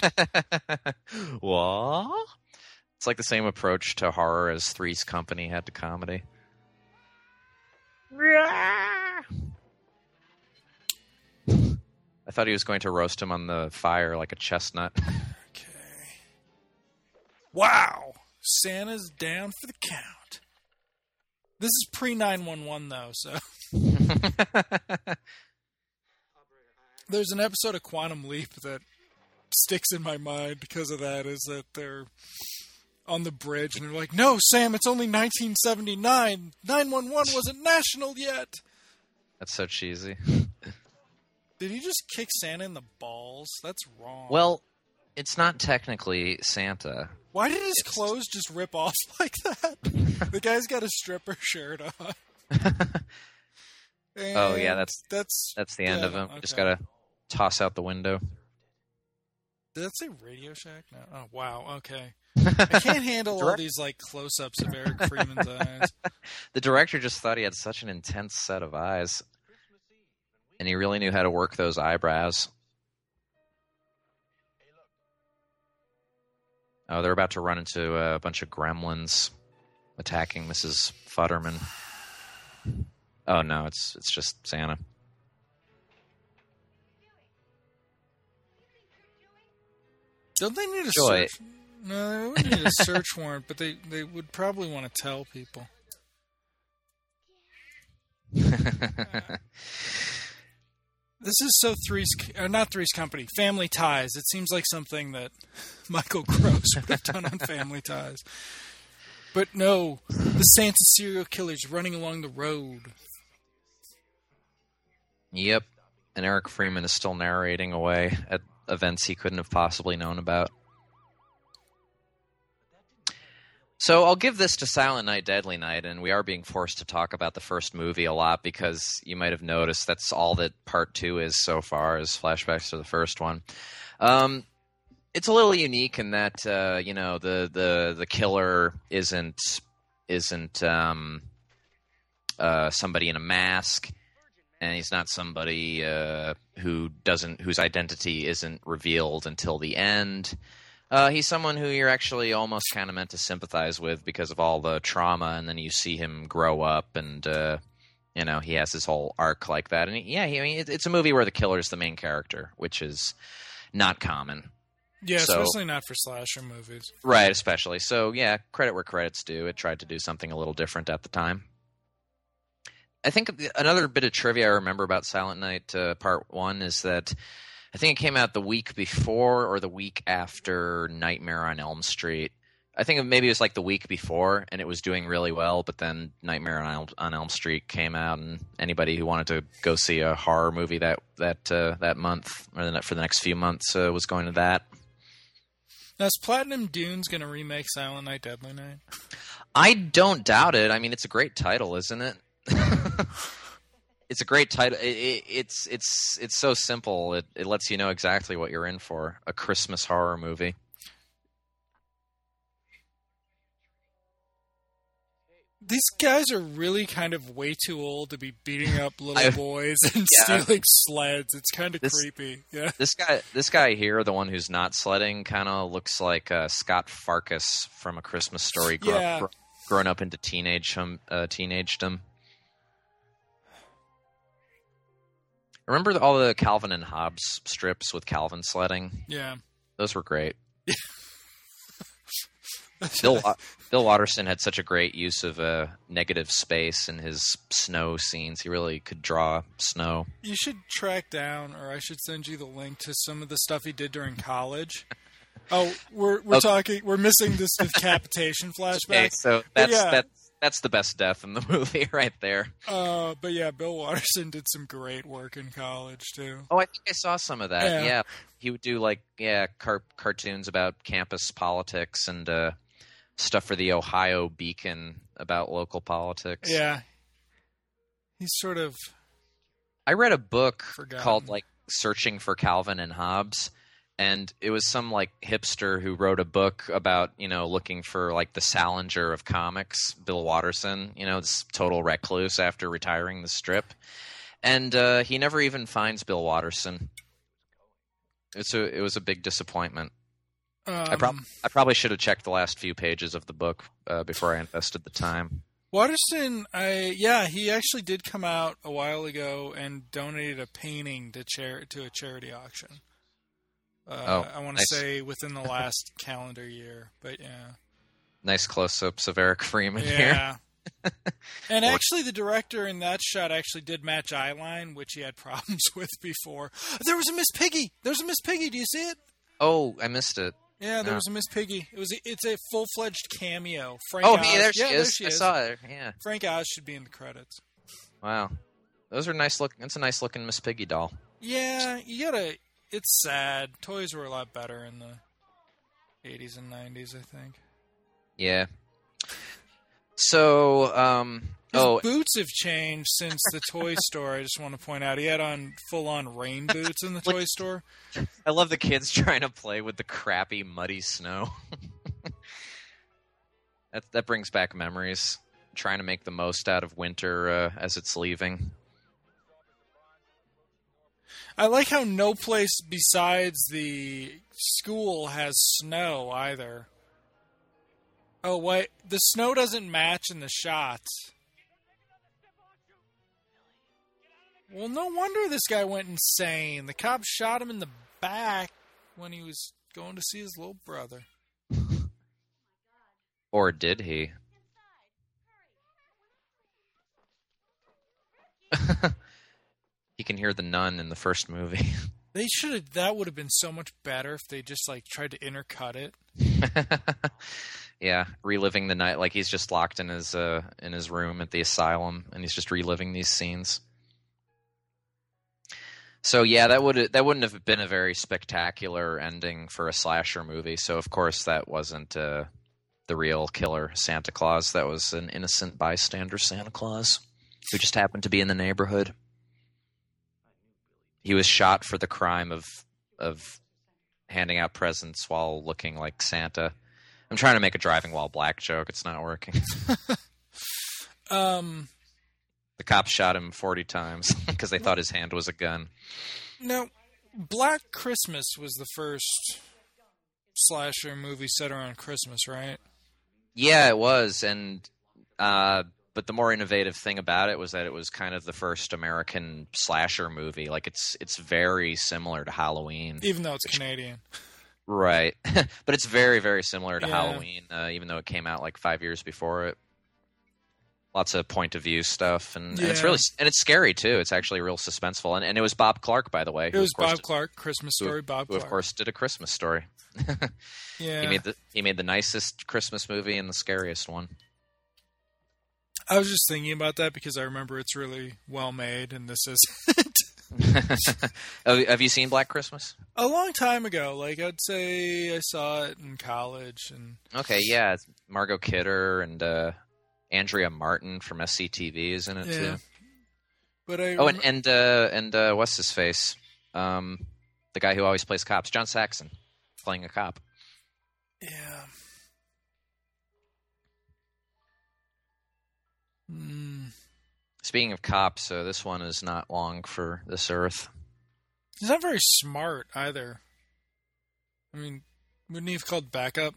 Speaker 2: What? It's like the same approach to horror as Three's Company had to comedy. I thought he was going to roast him on the fire like a chestnut.
Speaker 3: Okay. Wow. Santa's down for the count. This is pre nine one one, though, so... There's an episode of Quantum Leap that sticks in my mind because of that, is that they're on the bridge and they're like, no, Sam, it's only nineteen seventy-nine. nine one one wasn't national yet.
Speaker 2: That's so cheesy.
Speaker 3: Did he just kick Santa in the balls? That's wrong.
Speaker 2: Well, it's not technically Santa.
Speaker 3: Why did his
Speaker 2: it's...
Speaker 3: clothes just rip off like that? The guy's got a stripper shirt on.
Speaker 2: Oh yeah, that's
Speaker 3: that's
Speaker 2: that's the end
Speaker 3: yeah,
Speaker 2: of him.
Speaker 3: Okay.
Speaker 2: Just gotta toss out the window.
Speaker 3: Did that say Radio Shack? No. Oh wow. Okay. I can't handle all these like close-ups of Eric Freeman's eyes.
Speaker 2: The director just thought he had such an intense set of eyes, and he really knew how to work those eyebrows. Oh, they're about to run into a bunch of gremlins attacking Missus Futterman. Oh no, it's it's just Santa.
Speaker 3: Don't they need a
Speaker 2: Joy.
Speaker 3: search? No, they wouldn't need a search warrant, but they, they would probably want to tell people. This is so Three's, uh, not Three's Company, Family Ties. It seems like something that Michael Gross would have done on Family Ties. But no, the Santa serial killer's running along the road.
Speaker 2: Yep, and Eric Freeman is still narrating away at events he couldn't have possibly known about. So I'll give this to Silent Night, Deadly Night, and we are being forced to talk about the first movie a lot because you might have noticed that's all that part two is so far, is flashbacks to the first one. Um, it's a little unique in that uh, you know the, the the killer isn't isn't um, uh, somebody in a mask, and he's not somebody uh, who doesn't whose identity isn't revealed until the end. Uh, he's someone who you're actually almost kind of meant to sympathize with because of all the trauma, and then you see him grow up, and uh, you know he has this whole arc like that. And he, yeah, he, I mean, it, it's a movie where the killer's the main character, which is not common.
Speaker 3: Yeah,
Speaker 2: so,
Speaker 3: especially not for slasher movies.
Speaker 2: Right, especially. So yeah, credit where credit's due. It tried to do something a little different at the time. I think another bit of trivia I remember about Silent Night uh, Part One is that I think it came out the week before or the week after Nightmare on Elm Street. I think maybe it was like the week before, and it was doing really well, but then Nightmare on Elm, on Elm Street came out, and anybody who wanted to go see a horror movie that that uh, that month or the, for the next few months uh, was going to that.
Speaker 3: Now, is Platinum Dunes going to remake Silent Night, Deadly Night?
Speaker 2: I don't doubt it. I mean, it's a great title, isn't it? It's a great title. It, it, it's it's it's so simple. It it lets you know exactly what you're in for. A Christmas horror movie.
Speaker 3: These guys are really kind of way too old to be beating up little
Speaker 2: I,
Speaker 3: boys and
Speaker 2: yeah.
Speaker 3: stealing sleds. It's kind of
Speaker 2: This-
Speaker 3: creepy. Yeah.
Speaker 2: This guy, this guy here, the one who's not sledding, kind of looks like uh, Scott Farkas from A Christmas Story, grow,
Speaker 3: Yeah.
Speaker 2: gr- grown up into teenage um, uh, teenagedom. Remember all the Calvin and Hobbes strips with Calvin sledding?
Speaker 3: Yeah.
Speaker 2: Those were great. Bill Wa- Bill Watterson had such a great use of uh, negative space in his snow scenes. He really could draw snow.
Speaker 3: You should track down, or I should send you the link to some of the stuff he did during college. Oh, we're we're
Speaker 2: Okay.
Speaker 3: talking. We're missing this decapitation flashback.
Speaker 2: Okay, so that's
Speaker 3: yeah.
Speaker 2: that's that's the best death in the movie right there.
Speaker 3: Uh, but yeah, Bill Watterson did some great work in college too.
Speaker 2: Oh, I think I saw some of that.
Speaker 3: Yeah.
Speaker 2: Yeah, he would do like yeah car- cartoons about campus politics and uh, stuff for the Ohio Beacon about local politics.
Speaker 3: Yeah, he's sort of
Speaker 2: I read a book
Speaker 3: Forgotten.
Speaker 2: called like Searching for Calvin and Hobbes, and it was some like hipster who wrote a book about, you know, looking for like the Salinger of comics, Bill Watterson, you know, this total recluse after retiring the strip. And uh, he never even finds Bill Watterson. It's a, it was a big disappointment.
Speaker 3: um,
Speaker 2: I, prob- I probably should have checked the last few pages of the book uh, before I invested the time.
Speaker 3: Watterson. I yeah, he actually did come out a while ago and donated a painting to char- to a charity auction. Uh,
Speaker 2: Oh,
Speaker 3: I want to
Speaker 2: nice.
Speaker 3: say within the last calendar year, but yeah,
Speaker 2: Nice close-ups of Eric Freeman here.
Speaker 3: yeah. And actually, the director in that shot actually did match eyeline, which he had problems with before. There was a Miss Piggy. There's a Miss Piggy. Do you see it?
Speaker 2: Oh, I missed it.
Speaker 3: Yeah, there
Speaker 2: No.
Speaker 3: was a Miss Piggy. It was. A, it's a full fledged cameo. Frank
Speaker 2: Oh,
Speaker 3: Oz.
Speaker 2: hey, there she
Speaker 3: yeah,
Speaker 2: is.
Speaker 3: There she
Speaker 2: I
Speaker 3: is.
Speaker 2: saw her. Yeah.
Speaker 3: Frank Oz should be in the credits.
Speaker 2: Wow. Those are nice look. That's a nice looking Miss Piggy doll.
Speaker 3: Yeah, you gotta. It's sad. Toys were a lot better in the eighties and nineties, I think.
Speaker 2: Yeah. So, um,
Speaker 3: His
Speaker 2: oh,
Speaker 3: boots have changed since the toy store. I just want to point out he had on full-on rain boots in the toy store.
Speaker 2: I love the kids trying to play with the crappy, muddy snow. that that brings back memories. Trying to make the most out of winter uh, as it's leaving.
Speaker 3: I like how no place besides the school has snow either. Oh, wait. The snow doesn't match in the shots. Well, no wonder this guy went insane. The cops shot him in the back when he was going to see his little brother.
Speaker 2: Or did he? You can hear the nun in the first movie.
Speaker 3: They should have. That would have been so much better if they just like tried to intercut it.
Speaker 2: Yeah, reliving the night like he's just locked in his uh, in his room at the asylum, and he's just reliving these scenes. So yeah, that would that wouldn't have been a very spectacular ending for a slasher movie. So of course that wasn't uh, the real killer Santa Claus. That was an innocent bystander Santa Claus who just happened to be in the neighborhood. He was shot for the crime of of handing out presents while looking like Santa. I'm trying to make a driving while black joke. It's not working.
Speaker 3: um,
Speaker 2: The cops shot him forty times because they thought his hand was a gun.
Speaker 3: Now, Black Christmas was the first slasher movie set around Christmas, right?
Speaker 2: Yeah, it was, and uh, but the more innovative thing about it was that it was kind of the first American slasher movie. Like it's it's very similar to Halloween,
Speaker 3: Even though it's Canadian.
Speaker 2: right? But it's very very similar to
Speaker 3: Yeah.
Speaker 2: Halloween, uh, even though it came out like five years before it. Lots of point of view stuff, and, and it's
Speaker 3: Yeah.
Speaker 2: really and it's scary too. It's actually real suspenseful, and, and it was Bob Clark, by the way.
Speaker 3: It
Speaker 2: who,
Speaker 3: was
Speaker 2: of course,
Speaker 3: Bob
Speaker 2: did-
Speaker 3: Clark, Christmas
Speaker 2: who-
Speaker 3: Story, Bob
Speaker 2: who
Speaker 3: Clark.
Speaker 2: of course did A Christmas Story.
Speaker 3: Yeah.
Speaker 2: He made the he made the nicest Christmas movie and the scariest one.
Speaker 3: I was just thinking about that because I remember it's really well made, and this isn't.
Speaker 2: have, have you seen Black Christmas?
Speaker 3: A long time ago, like I'd say I saw it in college, and
Speaker 2: Okay, yeah, it's Margot Kidder and uh, Andrea Martin from S C T V is in it
Speaker 3: yeah.
Speaker 2: too.
Speaker 3: But I
Speaker 2: Oh,
Speaker 3: rem-
Speaker 2: and and uh, and uh, what's his face? Um, the guy who always plays cops, John Saxon, playing a cop.
Speaker 3: yeah. Mm.
Speaker 2: Speaking of cops, uh, this one is not long for this earth.
Speaker 3: He's not very smart either. I mean, wouldn't he have called backup?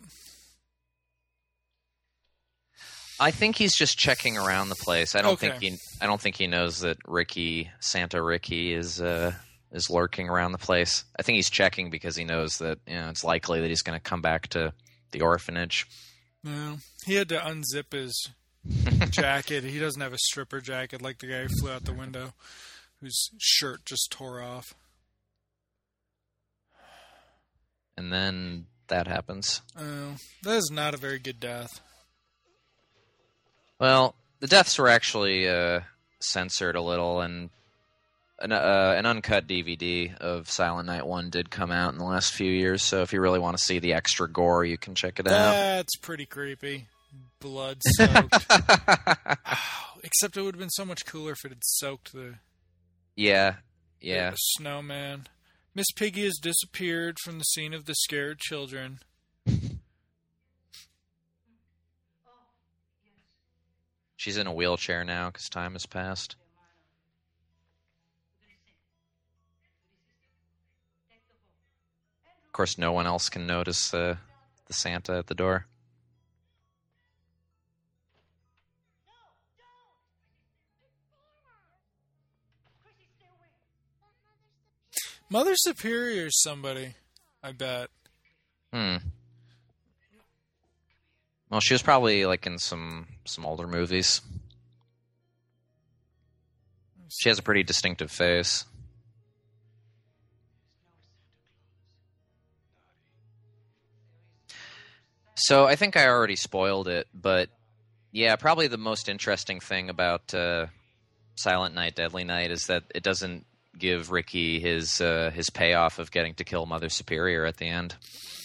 Speaker 2: I think he's just checking around the place. I don't
Speaker 3: Okay.
Speaker 2: think he. I don't think he knows that Ricky, Santa Ricky, is uh, is lurking around the place. I think he's checking because he knows that you know it's likely that he's going to come back to the orphanage.
Speaker 3: No. He had to unzip his jacket. He doesn't have a stripper jacket like the guy who flew out the window, whose shirt just tore off.
Speaker 2: And then that happens.
Speaker 3: Oh, that is not a very good death.
Speaker 2: Well, the deaths were actually uh, censored a little, and an, uh, an uncut D V D of Silent Night one did come out in the last few years. So if you really want to see the extra gore, you can check it out.
Speaker 3: That's pretty creepy. Blood soaked. Except it would have been so much cooler if it had soaked the,
Speaker 2: Yeah, yeah.
Speaker 3: the snowman. Miss Piggy has disappeared from the scene of the scared children.
Speaker 2: She's in a wheelchair now because time has passed. Of course, no one else can notice uh, the Santa at the door.
Speaker 3: Mother Superior's somebody, I bet.
Speaker 2: Hmm. Well, she was probably like in some some older movies. She has a pretty distinctive face. So I think I already spoiled it, but yeah, probably the most interesting thing about uh, Silent Night, Deadly Night is that it doesn't give Ricky his uh, his payoff of getting to kill Mother Superior at the end.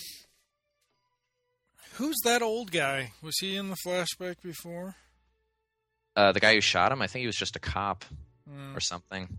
Speaker 3: Who's that old guy? Was he in the flashback before?
Speaker 2: Uh, the guy who shot him, I think he was just a cop
Speaker 3: Mm,
Speaker 2: or something.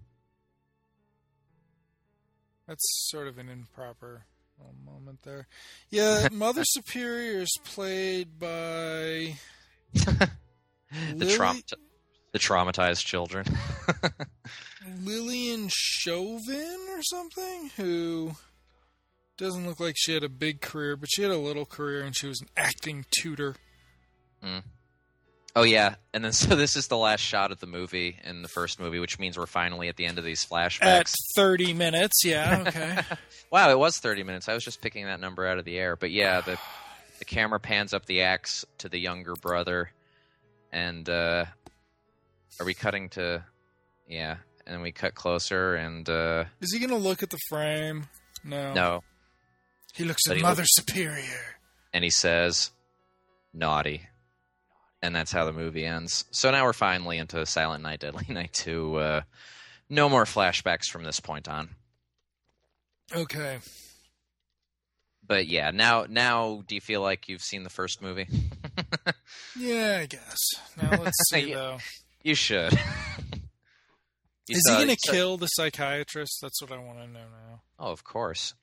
Speaker 3: that's sort of an improper little moment there. Yeah, Mother Superior is played by
Speaker 2: the,
Speaker 3: Lily-
Speaker 2: traum- the traumatized children.
Speaker 3: Lillian Chauvin or something, who doesn't look like she had a big career, but she had a little career and she was an acting tutor.
Speaker 2: Mm. Oh, yeah. And then, so this is the last shot of the movie in the first movie, which means we're finally at the end of these flashbacks.
Speaker 3: At thirty minutes, yeah, okay.
Speaker 2: Wow, it was thirty minutes. I was just picking that number out of the air. But yeah, the the camera pans up the axe to the younger brother. And uh, are we cutting to... Yeah, and we cut closer and... Uh,
Speaker 3: Is he going to look at the frame? No.
Speaker 2: no.
Speaker 3: He looks
Speaker 2: But
Speaker 3: at
Speaker 2: he
Speaker 3: Mother
Speaker 2: looks-
Speaker 3: Superior.
Speaker 2: And he says, naughty. And that's how the movie ends. So now we're finally into Silent Night, Deadly Night two. Uh, no more flashbacks from this point on.
Speaker 3: Okay.
Speaker 2: But yeah, now now do you feel like you've seen the first movie?
Speaker 3: Yeah, I guess. Now let's see,
Speaker 2: Yeah.
Speaker 3: though.
Speaker 2: You should. You
Speaker 3: Is
Speaker 2: saw-
Speaker 3: he going
Speaker 2: you
Speaker 3: to
Speaker 2: saw-
Speaker 3: kill the psychiatrist? That's what I want to know now.
Speaker 2: Oh, of course.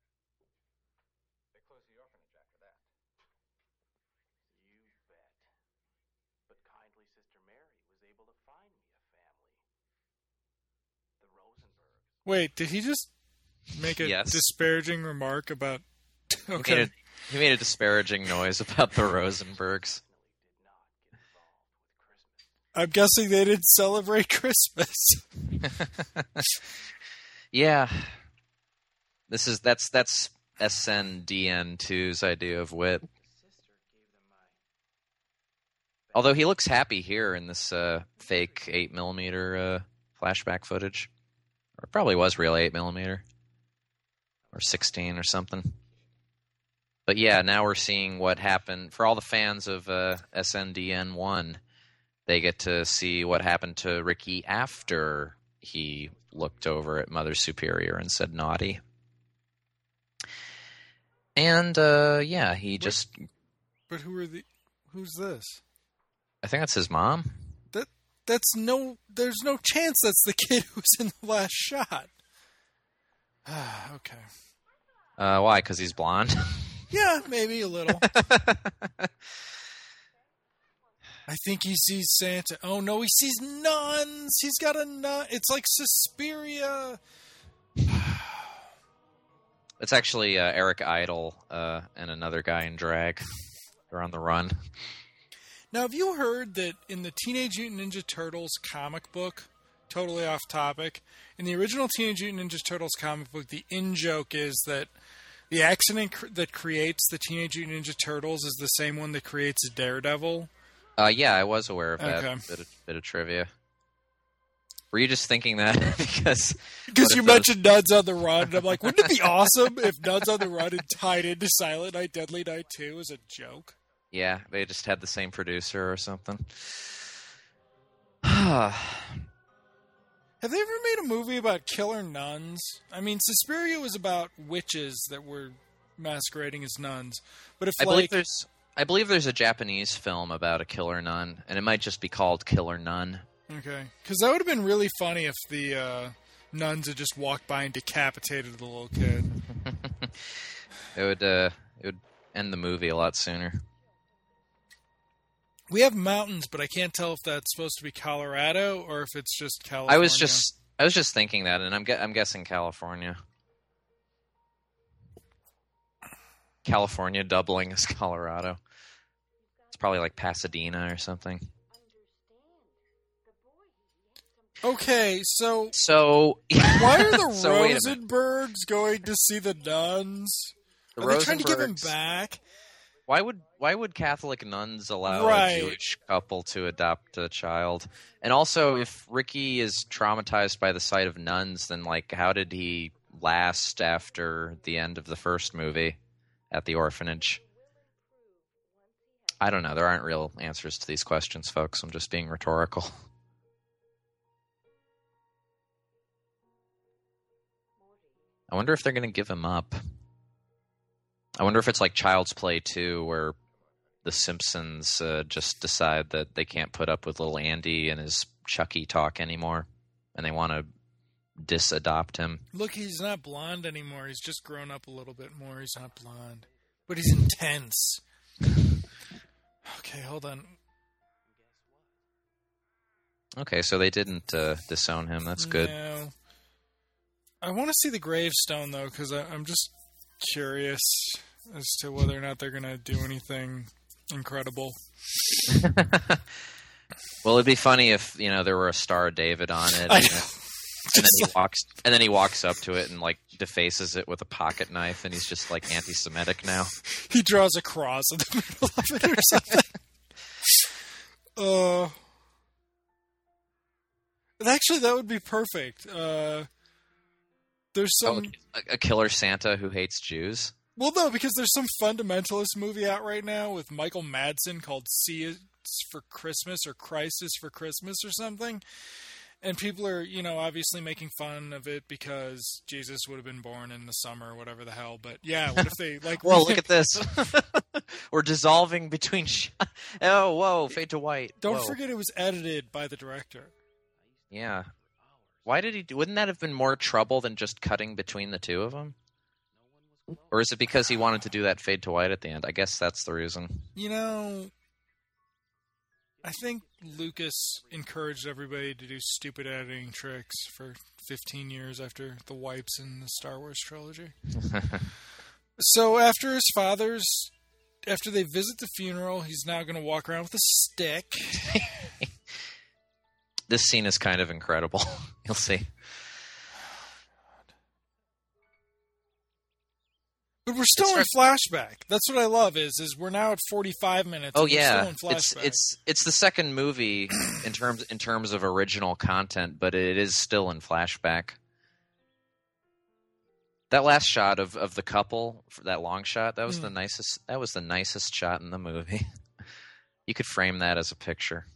Speaker 3: Wait, did he just make a
Speaker 2: Yes.
Speaker 3: disparaging remark about...
Speaker 2: He
Speaker 3: Okay.
Speaker 2: made, a, he made a disparaging noise about the Rosenbergs.
Speaker 3: I'm guessing they didn't celebrate Christmas.
Speaker 2: Yeah. This is that's that's S N D N two's idea of wit. Although he looks happy here in this uh, fake eight millimeter uh, flashback footage. Or it probably was real eight millimeter. Or sixteen or something. But yeah, now we're seeing what happened. For all the fans of uh, S N D N one, they get to see what happened to Ricky after he looked over at Mother Superior and said naughty. And, uh, yeah, he just...
Speaker 3: But who are the... Who's this?
Speaker 2: I think that's his mom.
Speaker 3: That That's no... There's no chance that's the kid who's in the last shot. Ah, okay.
Speaker 2: Uh, why? Because he's blonde?
Speaker 3: Yeah, maybe a little. I think he sees Santa. Oh, no, he sees nuns. He's got a nun. It's like Suspiria.
Speaker 2: It's actually uh, Eric Idle uh, and another guy in drag. They're on the run.
Speaker 3: Now, have you heard that in the Teenage Mutant Ninja Turtles comic book, totally off topic, in the original Teenage Mutant Ninja Turtles comic book, the in-joke is that the accident cr- that creates the Teenage Mutant Ninja Turtles is the same one that creates Daredevil?
Speaker 2: Uh, yeah, I was aware of that
Speaker 3: Okay.
Speaker 2: bit, of, bit of trivia. Were you just thinking that because...
Speaker 3: Because
Speaker 2: what
Speaker 3: you
Speaker 2: if those-
Speaker 3: mentioned Nuns on the Run, and I'm like, wouldn't it be awesome if Nuns on the Run had tied into Silent Night, Deadly Night two as a joke?
Speaker 2: Yeah, they just had the same producer or something. Uh,
Speaker 3: Have they ever made a movie about killer nuns? I mean, Suspiria was about witches that were masquerading as nuns. But if,
Speaker 2: I believe
Speaker 3: like...
Speaker 2: there's I believe there's a Japanese film about a killer nun, and it might just be called Killer Nun.
Speaker 3: Okay. Because that would have been really funny if the uh, nuns had just walked by and decapitated the little kid.
Speaker 2: It would uh, it would end the movie a lot sooner.
Speaker 3: We have mountains, but I can't tell if that's supposed to be Colorado or if it's just California.
Speaker 2: I was just I was just thinking that, and I'm gue- I'm guessing California. California doubling as Colorado. It's probably like Pasadena or something.
Speaker 3: Okay, so
Speaker 2: So
Speaker 3: why are the
Speaker 2: So wait a minute.
Speaker 3: Rosenbergs going to see the nuns?
Speaker 2: The
Speaker 3: Are they trying to give him
Speaker 2: Rosenbergs-
Speaker 3: back?
Speaker 2: Why would why would Catholic nuns allow
Speaker 3: Right.
Speaker 2: a Jewish couple to adopt a child? And also, if Ricky is traumatized by the sight of nuns, then like, how did he last after the end of the first movie at the orphanage? I don't know. There aren't real answers to these questions, folks. I'm just being rhetorical. I wonder if they're going to give him up. I wonder if it's like Child's Play two, where the Simpsons uh, just decide that they can't put up with little Andy and his Chucky talk anymore, and they want to disadopt him.
Speaker 3: Look, he's not blonde anymore. He's just grown up a little bit more. He's not blonde. But he's intense. Okay, hold on.
Speaker 2: Okay, so they didn't uh, disown him. That's good.
Speaker 3: No. I want to see the gravestone, though, because I'm just curious as to whether or not they're going to do anything incredible.
Speaker 2: Well, it'd be funny if, you know, there were a Star of David on it.
Speaker 3: I
Speaker 2: And,
Speaker 3: know.
Speaker 2: and then he walks, and then he walks up to it and like defaces it with a pocket knife, and he's just like anti-Semitic now.
Speaker 3: He draws a cross in the middle of it or something. uh, and actually, that would be perfect. Uh, there's some...
Speaker 2: Oh, a, a killer Santa who hates Jews.
Speaker 3: Well, no, because there's some fundamentalist movie out right now with Michael Madsen called See It for Christmas or Crisis for Christmas or something. And people are, you know, obviously making fun of it because Jesus would have been born in the summer or whatever the hell. But yeah, what if they, like...
Speaker 2: Whoa, look at this. We're dissolving between... Sh- oh, whoa, fade to white.
Speaker 3: Don't
Speaker 2: Whoa.
Speaker 3: forget it was edited by the director.
Speaker 2: Yeah. Why did he do... Wouldn't that have been more trouble than just cutting between the two of them? Or is it because he wanted to do that fade to white at the end? I guess that's the reason.
Speaker 3: You know, I think Lucas encouraged everybody to do stupid editing tricks for fifteen years after the wipes in the Star Wars trilogy. So after his father's, after they visit the funeral, he's now going to walk around with a stick.
Speaker 2: This scene is kind of incredible. You'll see.
Speaker 3: But we're still
Speaker 2: It's
Speaker 3: in flashback. That's what I love. Is is we're now at forty-five minutes.
Speaker 2: Oh
Speaker 3: and we're
Speaker 2: yeah,
Speaker 3: still in
Speaker 2: it's
Speaker 3: flashback.
Speaker 2: it's it's the second movie in terms in terms of original content, but it is still in flashback. That last shot of, of the couple, that long shot, that was
Speaker 3: Mm.
Speaker 2: the nicest. That was the nicest shot in the movie. You could frame that as a picture,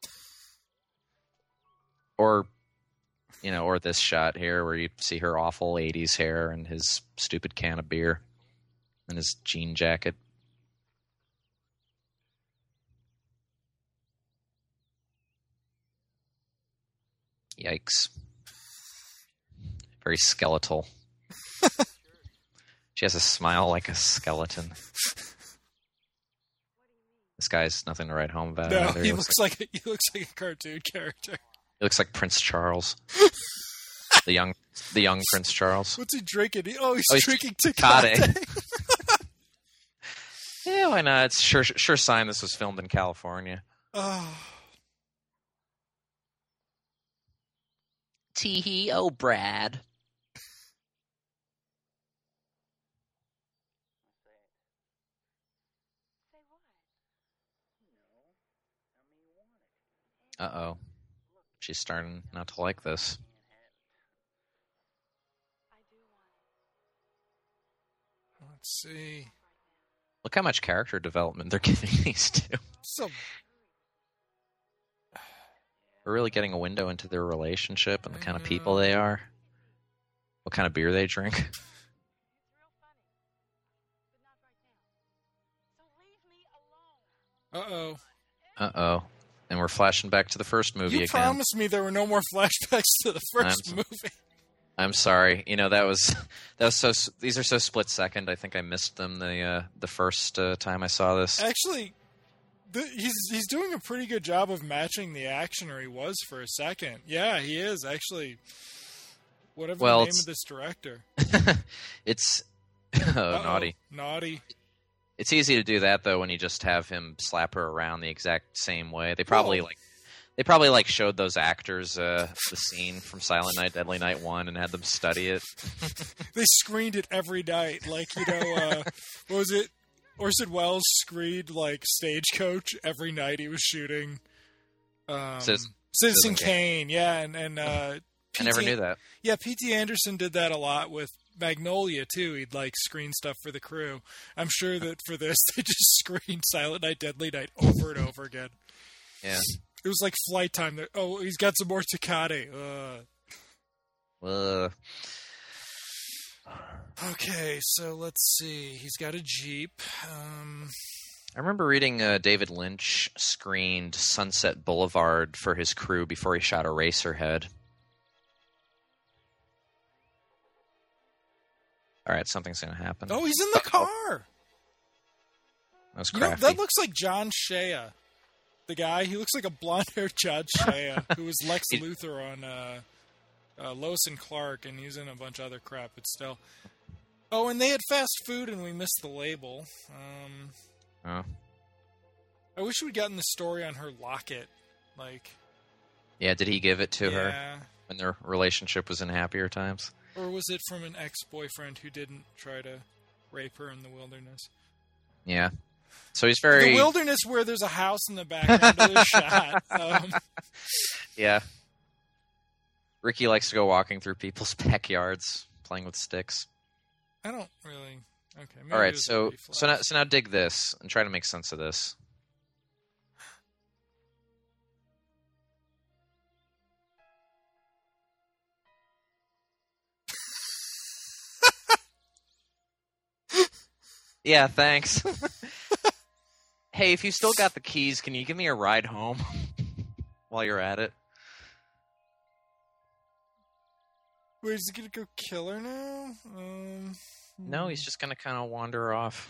Speaker 2: or you know, or this shot here where you see her awful eighties hair and his stupid can of beer and his jean jacket. Yikes. Very skeletal. She has a smile like a skeleton. This guy's nothing to write home about.
Speaker 3: no,
Speaker 2: either.
Speaker 3: he
Speaker 2: He
Speaker 3: looks like a, he looks like a cartoon character.
Speaker 2: He looks like Prince Charles. the young the young Prince Charles.
Speaker 3: What's he drinking? He, oh, he's
Speaker 2: Oh, he's
Speaker 3: drinking
Speaker 2: Tecate.
Speaker 3: Tecate.
Speaker 2: Yeah, why not? It's sure sure sign this was filmed in California.
Speaker 3: Oh,
Speaker 2: Tee-hee, oh, Brad. Uh-oh. She's starting not to like this.
Speaker 3: let's see.
Speaker 2: Look how much character development they're giving these two.
Speaker 3: So
Speaker 2: We're really getting a window into their relationship and the kind of people they are. What kind of beer they drink.
Speaker 3: uh oh.
Speaker 2: Uh-oh. And we're flashing back to the first movie
Speaker 3: You
Speaker 2: again.
Speaker 3: promised me there were no more flashbacks to the 1st
Speaker 2: I'm-
Speaker 3: movie.
Speaker 2: I'm sorry. You know, that was that was so these are so split second. I think I missed them the uh, the first uh, time I saw this.
Speaker 3: Actually, the, he's he's doing a pretty good job of matching the action, or he was for a second. Yeah, he is actually. Whatever
Speaker 2: Well,
Speaker 3: the name
Speaker 2: it's-
Speaker 3: of this director.
Speaker 2: It's oh,
Speaker 3: Uh-oh.
Speaker 2: naughty.
Speaker 3: Naughty.
Speaker 2: It's easy to do that though when you just have him slap her around the exact same way. They probably
Speaker 3: Well-
Speaker 2: like they probably like showed those actors uh, the scene from Silent Night, Deadly Night one and had them study it.
Speaker 3: They screened it every night. Like, you know, uh, what was it? Orson Welles screened like Stagecoach every night he was shooting. Um,
Speaker 2: Citizen,
Speaker 3: Citizen Kane, yeah, and and uh,
Speaker 2: I never knew that.
Speaker 3: Yeah, P T Anderson did that a lot with Magnolia too. He'd like screen stuff for the crew. I'm sure that for this they just screened Silent Night, Deadly Night over and over again.
Speaker 2: Yeah,
Speaker 3: it was like flight time. Oh, he's got some more Tecate. Uh.
Speaker 2: Uh.
Speaker 3: Okay, so let's see. He's got a Jeep. Um,
Speaker 2: I remember reading uh, David Lynch screened Sunset Boulevard for his crew before he shot Eraserhead. All right, something's going to happen.
Speaker 3: Oh, he's in the car.
Speaker 2: That was
Speaker 3: You know,
Speaker 2: crafty.
Speaker 3: that looks like John Shea. The guy, he looks like a blonde-haired John Shea, who was Lex Luthor on uh, uh, Lois and Clark, and he's in a bunch of other crap, but still. Oh, and they had fast food, and we missed the label. Um,
Speaker 2: Oh.
Speaker 3: I wish we'd gotten the story on her locket. Like,
Speaker 2: Yeah, did he give it to her
Speaker 3: yeah.
Speaker 2: when their relationship was in happier times?
Speaker 3: Or was it from an ex-boyfriend who didn't try to rape her in the wilderness?
Speaker 2: Yeah. So he's very...
Speaker 3: The wilderness where there's a house in the background of the shot. Um,
Speaker 2: Yeah. Ricky likes to go walking through people's backyards, playing with sticks.
Speaker 3: I don't really... Okay. Maybe
Speaker 2: All
Speaker 3: it
Speaker 2: right,
Speaker 3: was
Speaker 2: so
Speaker 3: already
Speaker 2: so now,
Speaker 3: flashed.
Speaker 2: so now dig this and try to make sense of this. Yeah, thanks. Hey, if you still got the keys, can you give me a ride home while you're at it?
Speaker 3: Wait, is he gonna go kill her now? Um,
Speaker 2: No, he's just gonna kind of wander off.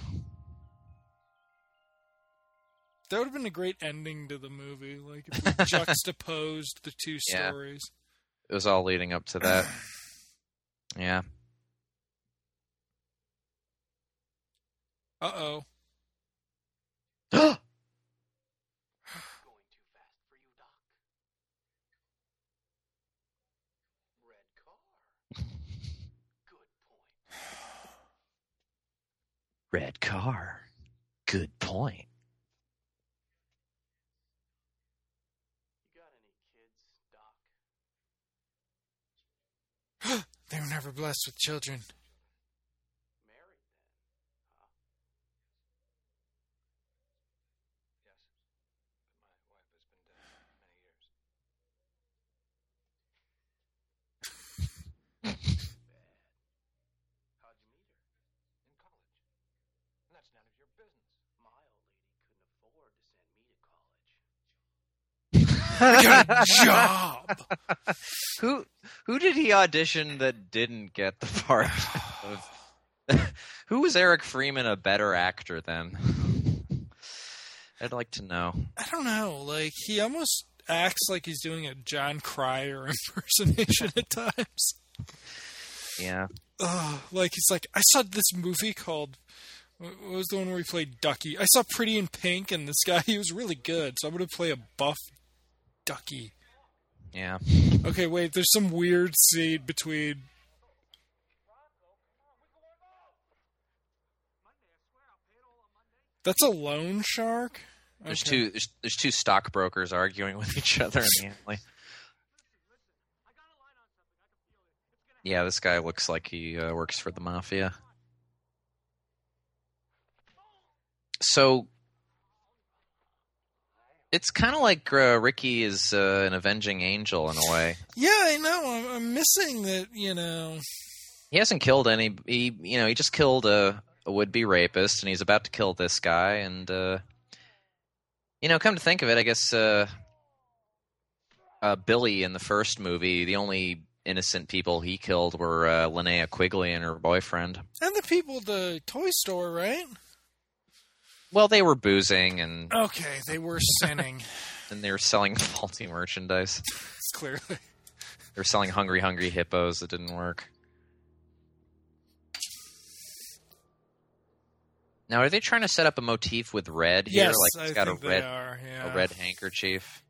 Speaker 3: that would have been a great ending to the movie. Like if we juxtaposed the two
Speaker 2: Yeah.
Speaker 3: stories.
Speaker 2: It was all leading up to that. Yeah.
Speaker 3: Uh oh.
Speaker 2: Red car. Good point.
Speaker 3: They were never blessed with children. I got a job.
Speaker 2: Who who did he audition that didn't get the part? Of, who was Eric Freeman a better actor than? I'd like to know.
Speaker 3: I don't know. Like he almost acts like he's doing a John Cryer impersonation at times.
Speaker 2: Yeah.
Speaker 3: Ugh, like he's like, I saw this movie called. What was the one where he played Ducky? I saw Pretty in Pink, and this guy he was really good. So I'm gonna play a buff Ducky.
Speaker 2: Yeah.
Speaker 3: Okay, wait. There's some weird scene between. That's a loan shark.
Speaker 2: There's
Speaker 3: Okay.
Speaker 2: two there's, there's two stockbrokers arguing with each other in the alley. Yeah, this guy looks like he uh, works for the mafia. So it's kind of like uh, Ricky is uh, an avenging angel in a way.
Speaker 3: Yeah, I know. I'm, I'm missing that. You know.
Speaker 2: He hasn't killed any. He, you know, he just killed a, a would-be rapist, and he's about to kill this guy. And uh, you know, come to think of it, I guess uh, uh, Billy in the first movie, the only innocent people he killed were uh, Linnea Quigley and her boyfriend.
Speaker 3: And the people at the toy store, right?
Speaker 2: Well, they were boozing, and
Speaker 3: Okay, they were sinning.
Speaker 2: and they were selling faulty merchandise.
Speaker 3: Clearly.
Speaker 2: They were selling Hungry Hungry Hippos that didn't work. Now, are they trying to set up a motif with red here?
Speaker 3: Yes,
Speaker 2: like he's
Speaker 3: I
Speaker 2: got
Speaker 3: think
Speaker 2: a red,
Speaker 3: they are. Yeah.
Speaker 2: a red handkerchief.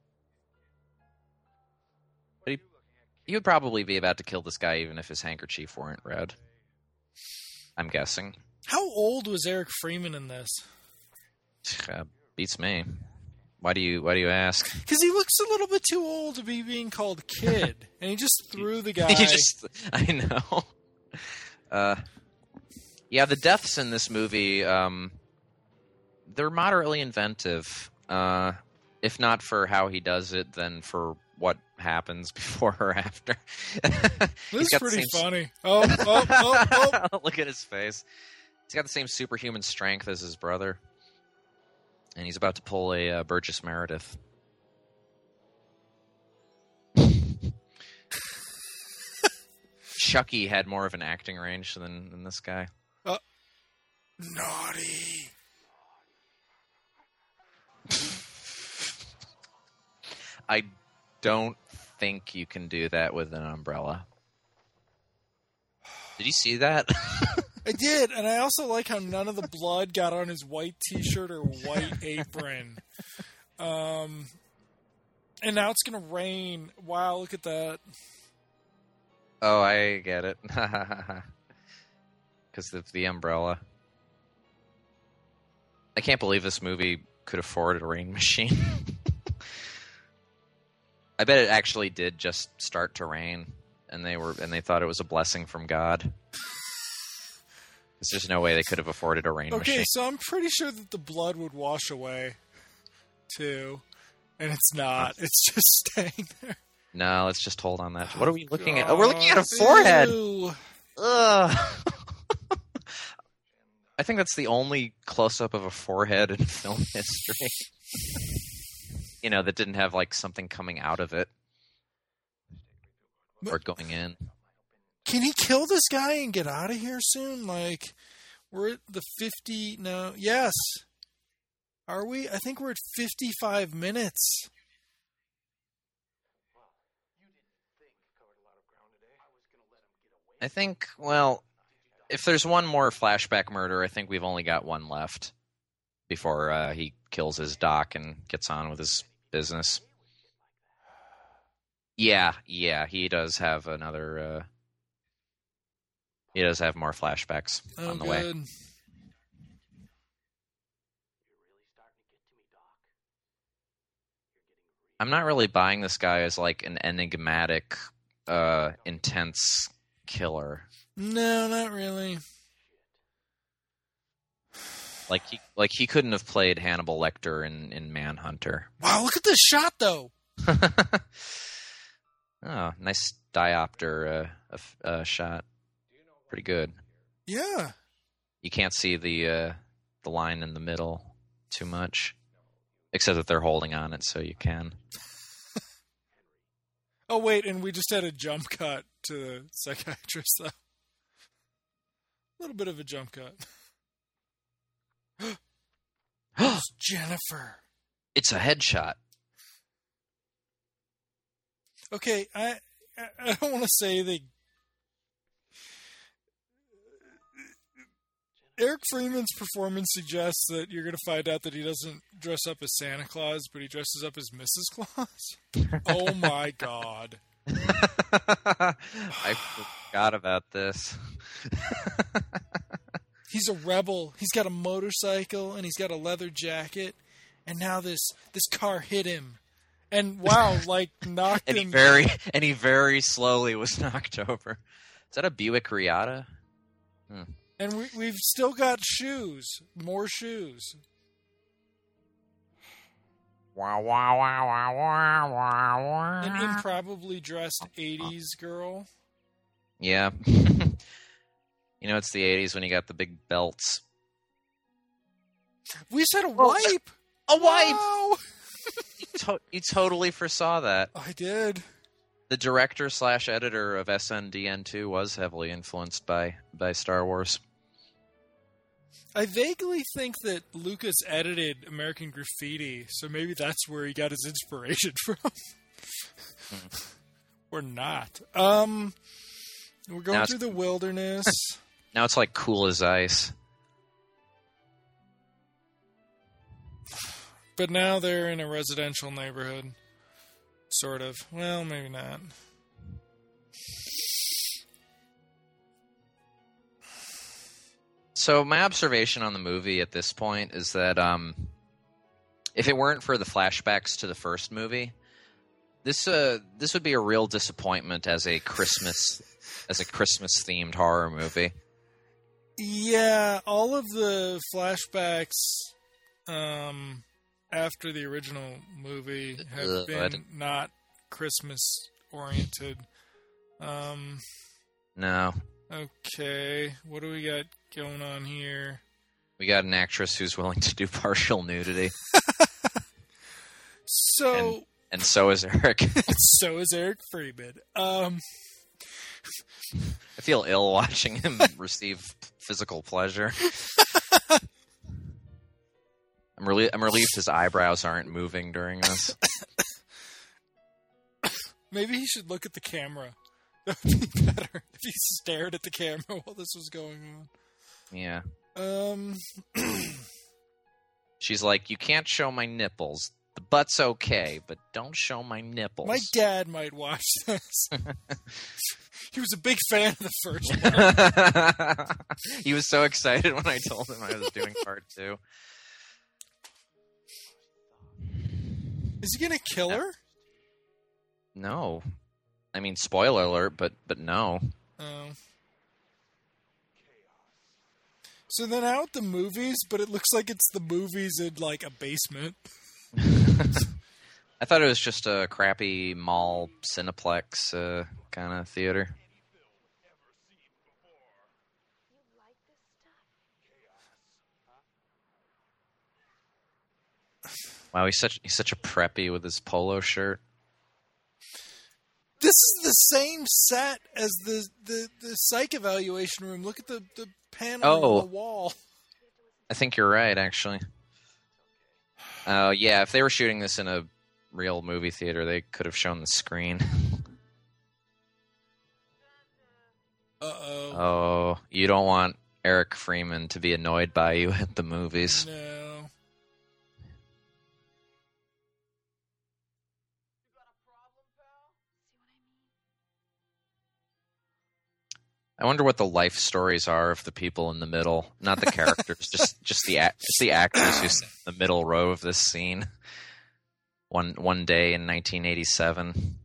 Speaker 2: But he, he would probably be about to kill this guy even if his handkerchief weren't red. I'm guessing.
Speaker 3: How old was Eric Freeman in this?
Speaker 2: Uh, beats me. Why do you Why do you ask?
Speaker 3: Because he looks a little bit too old to be being called kid, and he just threw the guy.
Speaker 2: He just, I know. Uh, yeah, the deaths in this movie, um, they're moderately inventive. Uh, if not for how he does it, then for what happens before or after.
Speaker 3: This is pretty funny. Oh, oh, oh, oh.
Speaker 2: Look at his face. He's got the same superhuman strength as his brother. And he's about to pull a uh, Burgess Meredith. Chucky had more of an acting range than, than this guy.
Speaker 3: Uh, naughty.
Speaker 2: I don't think you can do that with an umbrella. Did you see that?
Speaker 3: I did, and I also like how none of the blood got on his white T-shirt or white apron. Um, and now it's going to rain. Wow, look at that.
Speaker 2: Oh, I get it. Because of the umbrella. I can't believe this movie could afford a rain machine. I bet it actually did just start to rain, and they were and they thought it was a blessing from God. There's no way they could have afforded a rain
Speaker 3: okay,
Speaker 2: machine.
Speaker 3: Okay, so I'm pretty sure that the blood would wash away, too. And it's not. It's just staying there.
Speaker 2: No, let's just hold on that. What are we looking
Speaker 3: God.
Speaker 2: at? Oh, we're looking at a forehead.
Speaker 3: Ew.
Speaker 2: Ugh. I think that's the only close-up of a forehead in film history. You know, that didn't have, like, something coming out of it. Or going in.
Speaker 3: Can he kill this guy and get out of here soon? Like, we're at the fifty... No, yes. Are we? I think we're at fifty-five minutes.
Speaker 2: I think, well, if there's one more flashback murder, I think we've only got one left before uh, he kills his doc and gets on with his business. Yeah, yeah, he does have another... Uh, he does have more flashbacks
Speaker 3: oh,
Speaker 2: on the
Speaker 3: good.
Speaker 2: way. I'm not really buying this guy as like an enigmatic, uh, intense killer.
Speaker 3: No, not really.
Speaker 2: Like he, like he couldn't have played Hannibal Lecter in, in Manhunter.
Speaker 3: Wow, look at this shot, though.
Speaker 2: Oh, nice diopter uh, uh, shot. Pretty good.
Speaker 3: Yeah.
Speaker 2: You can't see the uh, the line in the middle too much, except that they're holding on it, so you can.
Speaker 3: Oh wait, and we just had a jump cut to the psychiatrist, though. A little bit of a jump cut. It's Jennifer.
Speaker 2: It's a headshot.
Speaker 3: Okay, I I don't want to say they. Eric Freeman's performance suggests that you're going to find out that he doesn't dress up as Santa Claus, but he dresses up as Missus Claus. Oh my God.
Speaker 2: I forgot about this.
Speaker 3: He's a rebel. He's got a motorcycle and he's got a leather jacket, and now this this car hit him. And wow, like knocked
Speaker 2: and
Speaker 3: him
Speaker 2: he very and he very slowly was knocked over. Is that a Buick Riata? Hmm.
Speaker 3: And we, we've still got shoes. More shoes.
Speaker 2: Wow, wow, wow, wow, wow, wow, wow.
Speaker 3: An improbably dressed eighties girl.
Speaker 2: Yeah. You know, it's the eighties when you got the big belts.
Speaker 3: We said a
Speaker 2: Oh,
Speaker 3: wipe.
Speaker 2: A wipe!
Speaker 3: Wow.
Speaker 2: you, to- you totally foresaw that.
Speaker 3: I did.
Speaker 2: The director slash editor of S N D N two was heavily influenced by, by Star Wars.
Speaker 3: I vaguely think that Lucas edited American Graffiti, so maybe that's where he got his inspiration from.
Speaker 2: Hmm.
Speaker 3: Or not. Um, we're going
Speaker 2: Now
Speaker 3: through the wilderness.
Speaker 2: Now it's like Cool as Ice.
Speaker 3: But now they're in a residential neighborhood. Sort of. Well, maybe not.
Speaker 2: So my observation on the movie at this point is that um, if it weren't for the flashbacks to the first movie, this uh, this would be a real disappointment as a Christmas as a Christmas themed horror movie.
Speaker 3: Yeah, all of the flashbacks um, after the original movie have
Speaker 2: Ugh, I
Speaker 3: been
Speaker 2: didn't-
Speaker 3: not Christmas oriented. Um,
Speaker 2: No,
Speaker 3: okay, what do we got going on here?
Speaker 2: we got an actress who's willing to do partial nudity,
Speaker 3: So,
Speaker 2: and so is Eric.
Speaker 3: so is Eric Freeman. Um,
Speaker 2: I feel ill watching him receive physical pleasure. I'm really I'm relieved his eyebrows aren't moving during this.
Speaker 3: maybe he should look at the camera. That would be better if he stared at the camera while this was going
Speaker 2: Yeah.
Speaker 3: on. Um,
Speaker 2: She's like, you can't show my nipples. The butt's okay, but don't show my nipples.
Speaker 3: my dad might watch this. He was a big fan of the first one.
Speaker 2: He was so excited when I told him I was doing part two.
Speaker 3: Is he gonna kill her?
Speaker 2: No. I mean, spoiler alert, but but no.
Speaker 3: Oh. So then out the movies, but it looks like it's the movies in like a basement.
Speaker 2: I thought it was just a crappy mall Cineplex uh, kind of theater. Wow, he's such he's such a preppy with his polo shirt.
Speaker 3: This is the same set as the, the, the psych evaluation room. Look at the, the panel
Speaker 2: Oh.
Speaker 3: on the wall.
Speaker 2: I think you're right, actually. Oh, uh, yeah, if they were shooting this in a real movie theater, they could have shown the screen.
Speaker 3: Uh-oh.
Speaker 2: Oh, you don't want Eric Freeman to be annoyed by you at the movies.
Speaker 3: No.
Speaker 2: I wonder what the life stories are of the people in the middle, not the characters, just just the act- just the actors who sit in the middle row of this scene. One one day in nineteen eighty-seven,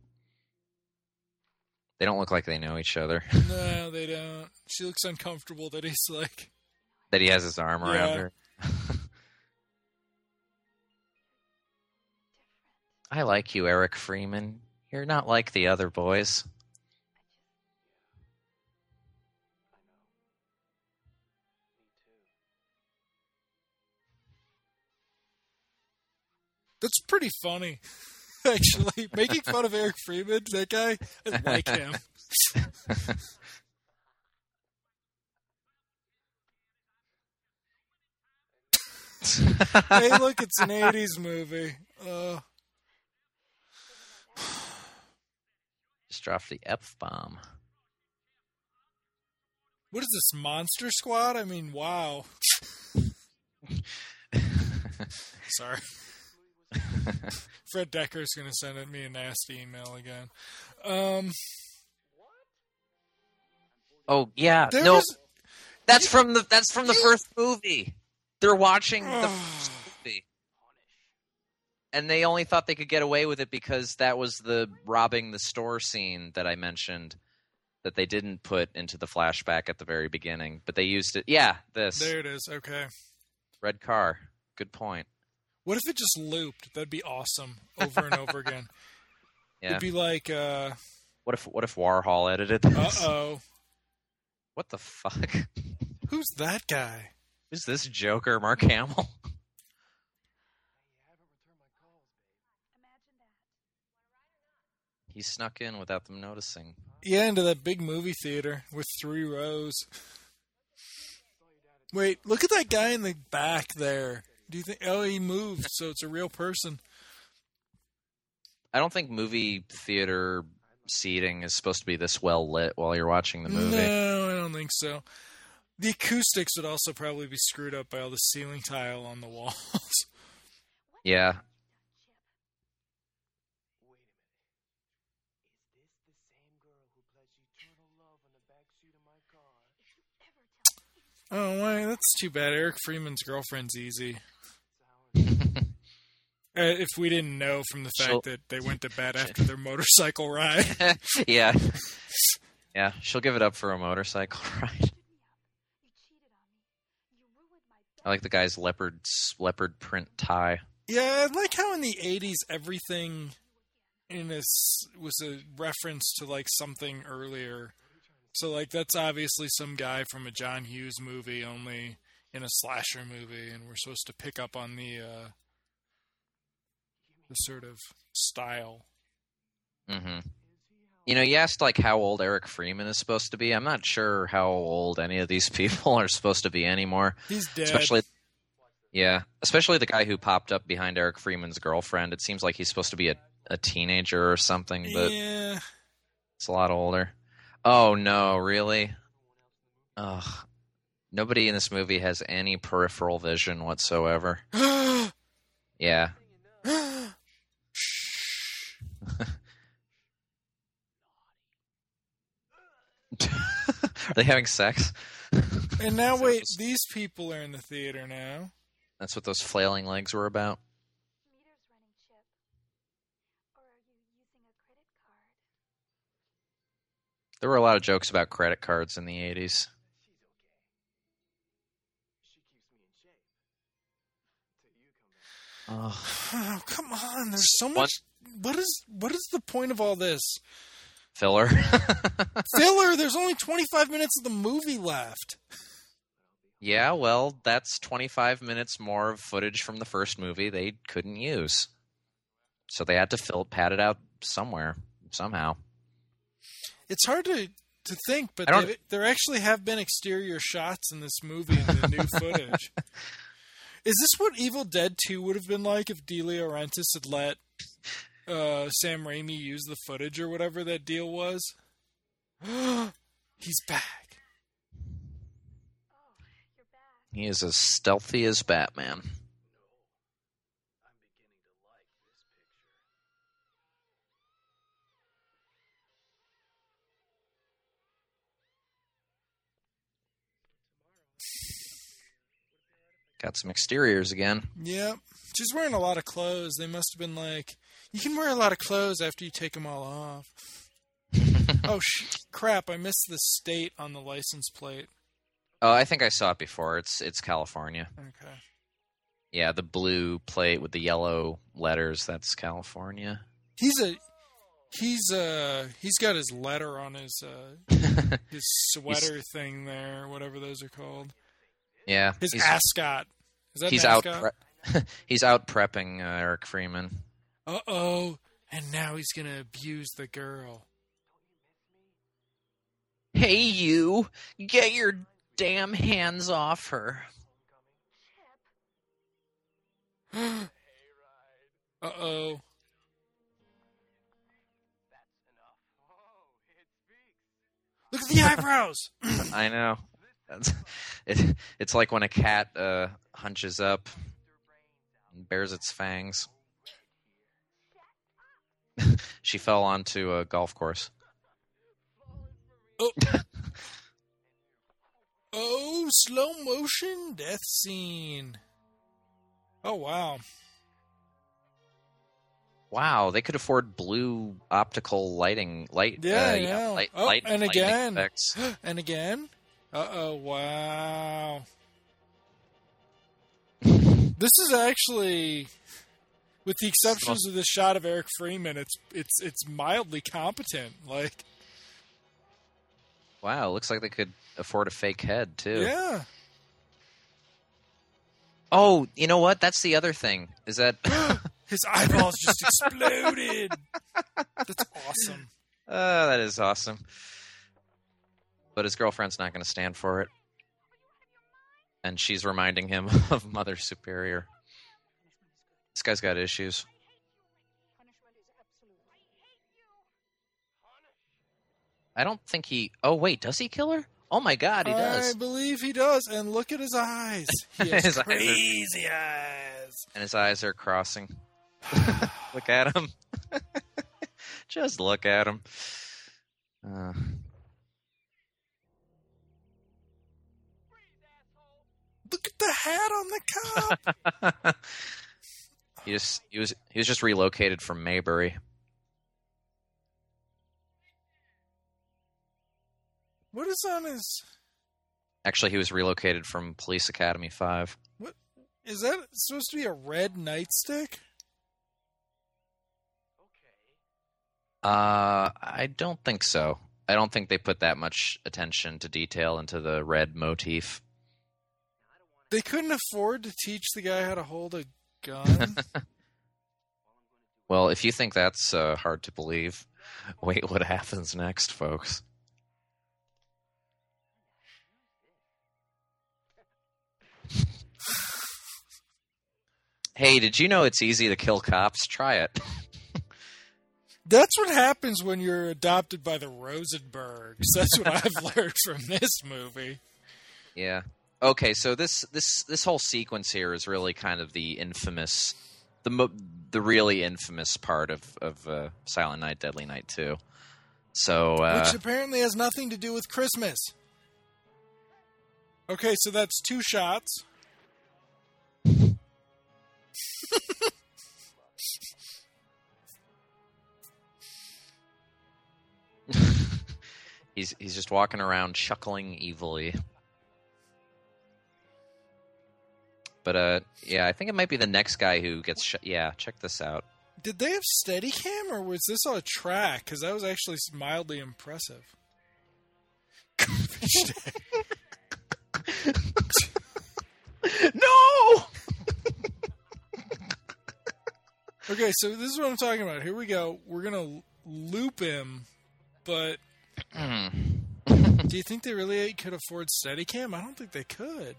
Speaker 2: they don't look like they know each other.
Speaker 3: No, they don't. She looks uncomfortable that he's like...
Speaker 2: That he has his arm around
Speaker 3: Yeah.
Speaker 2: her. I like you, Eric Freeman. You're not like the other boys.
Speaker 3: That's pretty funny, actually. Making fun of Eric Freeman, that guy, I like him. Hey, look, it's an eighties movie. Uh,
Speaker 2: Just dropped the F-bomb.
Speaker 3: what is this, Monster Squad? I mean, wow. Sorry. Fred Decker's going to send me a nasty email again. Um,
Speaker 2: Oh yeah,
Speaker 3: there
Speaker 2: no,
Speaker 3: was-
Speaker 2: that's from the that's from the first movie. They're watching the first movie, and they only thought they could get away with it because that was the robbing the store scene that I mentioned that they didn't put into the flashback at the very beginning, but they used it. Yeah, this
Speaker 3: There it is. Okay.
Speaker 2: red car. Good point.
Speaker 3: What if it just looped? That'd be awesome over and over again.
Speaker 2: Yeah.
Speaker 3: It'd be like, uh,
Speaker 2: What if what if Warhol edited this?
Speaker 3: uh-oh.
Speaker 2: What the fuck?
Speaker 3: Who's that guy?
Speaker 2: Who's this Joker, Mark Hamill? He snuck in without them noticing.
Speaker 3: Yeah, into that big movie theater with three rows. Wait, look at that guy in the back there. Do you think... Oh, he moved, so it's a real person.
Speaker 2: I don't think movie theater seating is supposed to be this well lit while you're watching the movie.
Speaker 3: No, I don't think so. The acoustics would also probably be screwed up by all the ceiling tile on the walls.
Speaker 2: Yeah.
Speaker 3: Oh, why? That's too bad. Eric Freeman's girlfriend's easy. Uh, if we didn't know from the fact
Speaker 2: She'll-
Speaker 3: that they went to bed after their motorcycle ride.
Speaker 2: yeah. Yeah, she'll give it up for a motorcycle ride. I like the guy's leopard leopard print tie.
Speaker 3: Yeah, I like how in the eighties everything in this was a reference to like something earlier. So like that's obviously some guy from a John Hughes movie, only in a slasher movie, and we're supposed to pick up on the uh, the sort of style.
Speaker 2: Mm-hmm. You know, you asked like how old Eric Freeman is supposed to be. I'm not sure how old any of these people are supposed to be anymore.
Speaker 3: He's dead.
Speaker 2: Especially, yeah, especially the guy who popped up behind Eric Freeman's girlfriend. It seems like he's supposed to be a, a teenager or something, but
Speaker 3: yeah.
Speaker 2: it's a lot older. Oh no, really? Ugh. Nobody in this movie has any peripheral vision whatsoever. Yeah. Are they having sex?
Speaker 3: And now wait, these people are in the theater now.
Speaker 2: That's what those flailing legs were about.
Speaker 1: Meter's running, Chip. Or are you using a credit card?
Speaker 2: There were a lot of jokes about credit cards in the eighties. Oh.
Speaker 3: Oh, come on. There's so much. What is what is the point of all this?
Speaker 2: Filler.
Speaker 3: Filler, there's only twenty-five minutes of the movie left.
Speaker 2: Yeah, well, that's twenty-five minutes more of footage from the first movie they couldn't use. So they had to fill pad it out somewhere, somehow.
Speaker 3: It's hard to, to think, but
Speaker 2: I don't-
Speaker 3: there, there actually have been exterior shots in this movie in the new footage. Is this what Evil Dead two would have been like if De Laurentiis had let uh, Sam Raimi use the footage or whatever that deal was? He's back.
Speaker 1: Oh, you're back.
Speaker 2: He is as stealthy as Batman. Got some exteriors again.
Speaker 3: Yep. She's wearing a lot of clothes. They must have been like, you can wear a lot of clothes after you take them all off. Oh, sh- crap. I missed the state on the license plate.
Speaker 2: Oh, I think I saw it before. It's it's California.
Speaker 3: Okay.
Speaker 2: Yeah, the blue plate with the yellow letters, that's California.
Speaker 3: He's a... He's uh he's got his letter on his uh his sweater thing there, whatever those are called.
Speaker 2: Yeah.
Speaker 3: His
Speaker 2: he's
Speaker 3: ascot. Is that
Speaker 2: he's
Speaker 3: an
Speaker 2: out
Speaker 3: ascot?
Speaker 2: pre- he's out prepping uh, Eric Freeman.
Speaker 3: Uh oh. And now he's gonna abuse the girl.
Speaker 2: Hey you, get your damn hands off her.
Speaker 3: Uh oh. Look at the eyebrows.
Speaker 2: I know. That's, it, it's like when a cat uh, hunches up and bares its fangs. She fell onto a golf course.
Speaker 3: Oh. Oh, slow motion death scene. Oh wow.
Speaker 2: Wow, they could afford blue optical lighting, light.
Speaker 3: Yeah,
Speaker 2: uh,
Speaker 3: yeah.
Speaker 2: light,
Speaker 3: Oh,
Speaker 2: light,
Speaker 3: and
Speaker 2: lightning
Speaker 3: again.
Speaker 2: effects.
Speaker 3: And again. Uh oh, wow. This is actually, with the exceptions of the shot of Eric Freeman, it's it's it's mildly competent. Like,
Speaker 2: Wow, looks like they could afford a fake head too.
Speaker 3: yeah.
Speaker 2: Oh, you know what? That's the other thing. Is that
Speaker 3: His eyeballs just exploded. That's awesome.
Speaker 2: uh, that is awesome. But his girlfriend's not going to stand for it. And she's reminding him of Mother Superior. This guy's got issues. I don't think he... Oh, wait, does he kill her? Oh, my God, he
Speaker 3: I
Speaker 2: does.
Speaker 3: believe he does. And look at his eyes. He has
Speaker 2: His eyes are-
Speaker 3: crazy eyes.
Speaker 2: And his eyes are crossing. Look at him. Just look at him. Uh,
Speaker 3: Look at the hat on the cop.
Speaker 2: he just he was he was just relocated from Maybury.
Speaker 3: What is on his?
Speaker 2: Actually, he was relocated from Police Academy five.
Speaker 3: What is that supposed to be? A red nightstick?
Speaker 2: Uh, I don't think so. I don't think they put that much attention to detail into the red motif.
Speaker 3: They couldn't afford to teach the guy how to hold a gun?
Speaker 2: Well, if you think that's uh, hard to believe, wait what happens next, folks. Hey, did you know it's easy to kill cops? Try it.
Speaker 3: That's what happens when you're adopted by the Rosenbergs. That's what I've learned from this movie.
Speaker 2: Yeah. Okay, so this this this whole sequence here is really kind of the infamous, the mo- the really infamous part of of uh, Silent Night, Deadly Night two. So, uh,
Speaker 3: which apparently has nothing to do with Christmas. Okay, so that's two shots.
Speaker 2: he's he's just walking around chuckling evilly. But uh, yeah, I think it might be the next guy who gets. Sh- yeah, check this out.
Speaker 3: Did they have Steadicam, or was this on a track? Because that was actually mildly impressive.
Speaker 2: No.
Speaker 3: Okay, so this is what I'm talking about. Here we go. We're gonna loop him, but do you think they really could afford Steadicam? I don't think they could.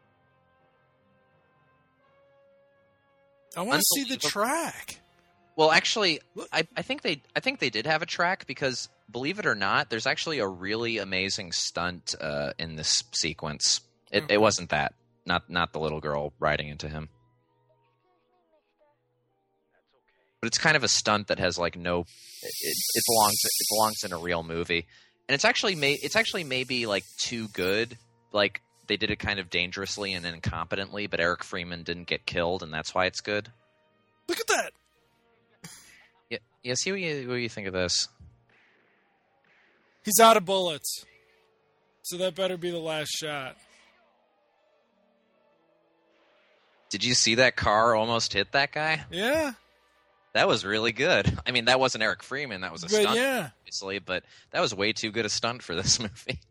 Speaker 3: I want to see the track.
Speaker 2: Well, actually, I, I think they I think they did have a track because, believe it or not, there's actually a really amazing stunt uh, in this sequence. It,
Speaker 3: Okay.
Speaker 2: it wasn't that, not not the little girl riding into him, but it's kind of a stunt that has like no. It, it, it belongs it belongs in a real movie, and it's actually may it's actually maybe like too good. Like they did it kind of dangerously and incompetently, but Eric Freeman didn't get killed, and that's why it's good.
Speaker 3: Look at that.
Speaker 2: Yeah, yeah. See what you what you think of this.
Speaker 3: He's out of bullets. So that better be the last shot.
Speaker 2: Did you see that car almost hit that guy?
Speaker 3: Yeah.
Speaker 2: That was really good. I mean, that wasn't Eric Freeman. That was a
Speaker 3: But
Speaker 2: stunt,
Speaker 3: yeah.
Speaker 2: obviously, but that was way too good a stunt for this movie.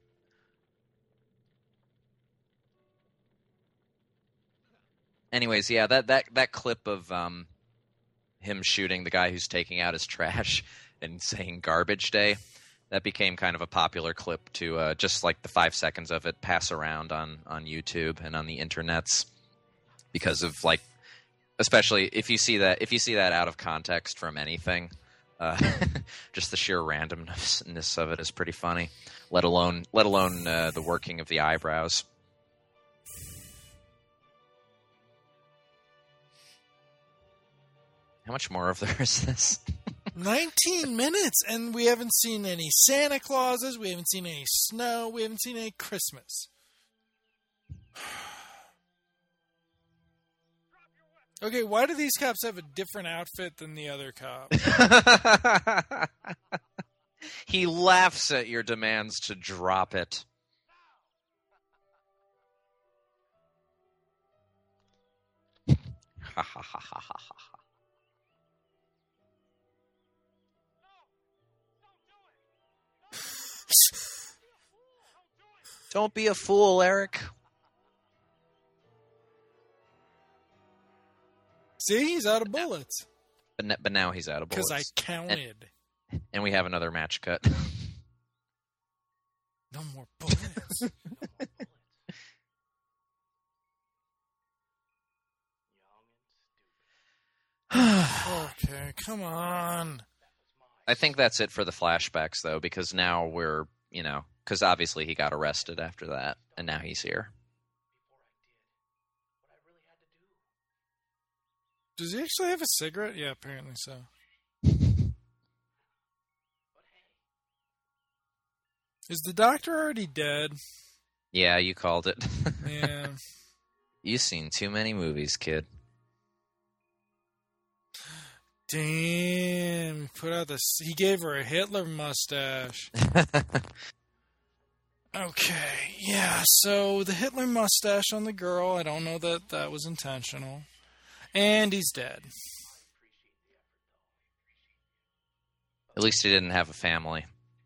Speaker 2: Anyways, yeah, that, that, that clip of um, him shooting the guy who's taking out his trash and saying garbage day, that became kind of a popular clip to uh, just like the five seconds of it pass around on, on YouTube and on the internets because of like, especially if you see that if you see that out of context from anything, uh, just the sheer randomness of it is pretty funny. Let alone let alone uh, the working of the eyebrows. How much more of there is this?
Speaker 3: nineteen minutes, and we haven't seen any Santa Clauses, we haven't seen any snow, we haven't seen any Christmas. Okay, why do these cops have a different outfit than the other cops?
Speaker 2: He laughs at your demands to drop it. Ha ha ha ha ha ha. Don't be a fool, Eric.
Speaker 3: See, he's out of bullets.
Speaker 2: But, n- but now he's out of bullets.
Speaker 3: Because I counted.
Speaker 2: And, and we have another match cut.
Speaker 3: No more bullets. Okay, come on.
Speaker 2: I think that's it for the flashbacks, though, because now we're, you know, because obviously he got arrested after that, and now he's here.
Speaker 3: Does he actually have a cigarette? Yeah, apparently so. Is the doctor already dead?
Speaker 2: Yeah, you called it.
Speaker 3: Yeah.
Speaker 2: You've seen too many movies, kid.
Speaker 3: Damn, he put out this. He gave her a Hitler mustache. Okay, yeah. So the Hitler mustache on the girl. I don't know that that was intentional. And he's dead.
Speaker 2: At least he didn't have a family.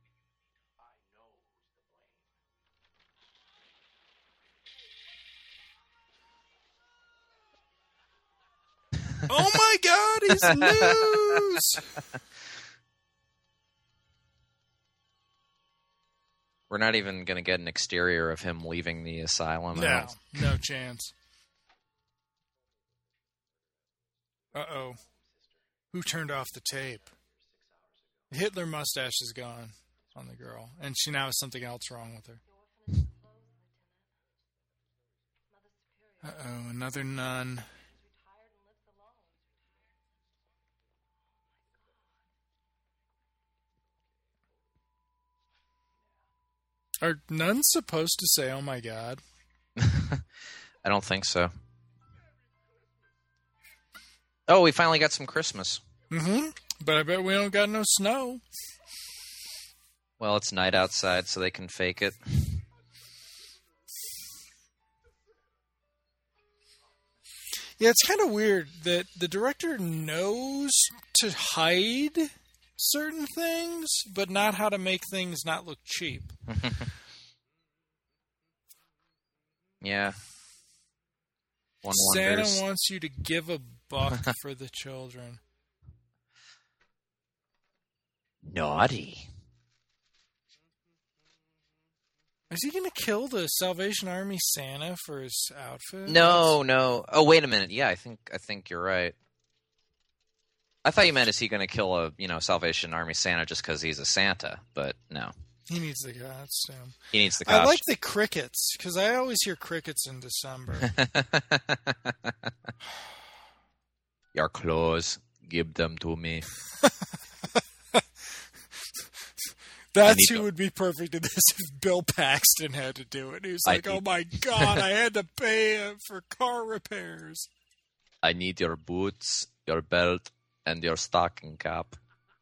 Speaker 3: Oh my God, he's loose!
Speaker 2: We're not even going to get an exterior of him leaving the asylum.
Speaker 3: No, no chance. Uh-oh. Who turned off the tape? The Hitler mustache is gone on the girl, and she now has something else wrong with her. Uh-oh, another nun. Are nuns supposed to say, oh my God?
Speaker 2: I don't think so. Oh, we finally got some Christmas.
Speaker 3: Mm-hmm. But I bet we don't got no snow.
Speaker 2: Well, it's night outside, so they can fake it.
Speaker 3: Yeah, it's kind of weird that the director knows to hide certain things, but not how to make things not look cheap.
Speaker 2: Yeah. One
Speaker 3: Santa
Speaker 2: wonders.
Speaker 3: wants you to give a buck for the children.
Speaker 2: Naughty.
Speaker 3: Is he going to kill the Salvation Army Santa for his outfit?
Speaker 2: No, no. Oh, wait a minute. Yeah, I think I think you're right. I thought you meant is he going to kill a you know Salvation Army Santa just because he's a Santa? But no,
Speaker 3: He needs the costume.
Speaker 2: he needs the costume.
Speaker 3: I like the crickets, because I always hear crickets in December.
Speaker 2: Your clothes, give them to me.
Speaker 3: That's
Speaker 2: need
Speaker 3: who
Speaker 2: to-
Speaker 3: would be perfect in this if Bill Paxton had to do it. He was
Speaker 2: I
Speaker 3: like, oh
Speaker 2: need-
Speaker 3: my God, I had to pay him for car repairs.
Speaker 2: I need your boots, your belt, and your stocking cap.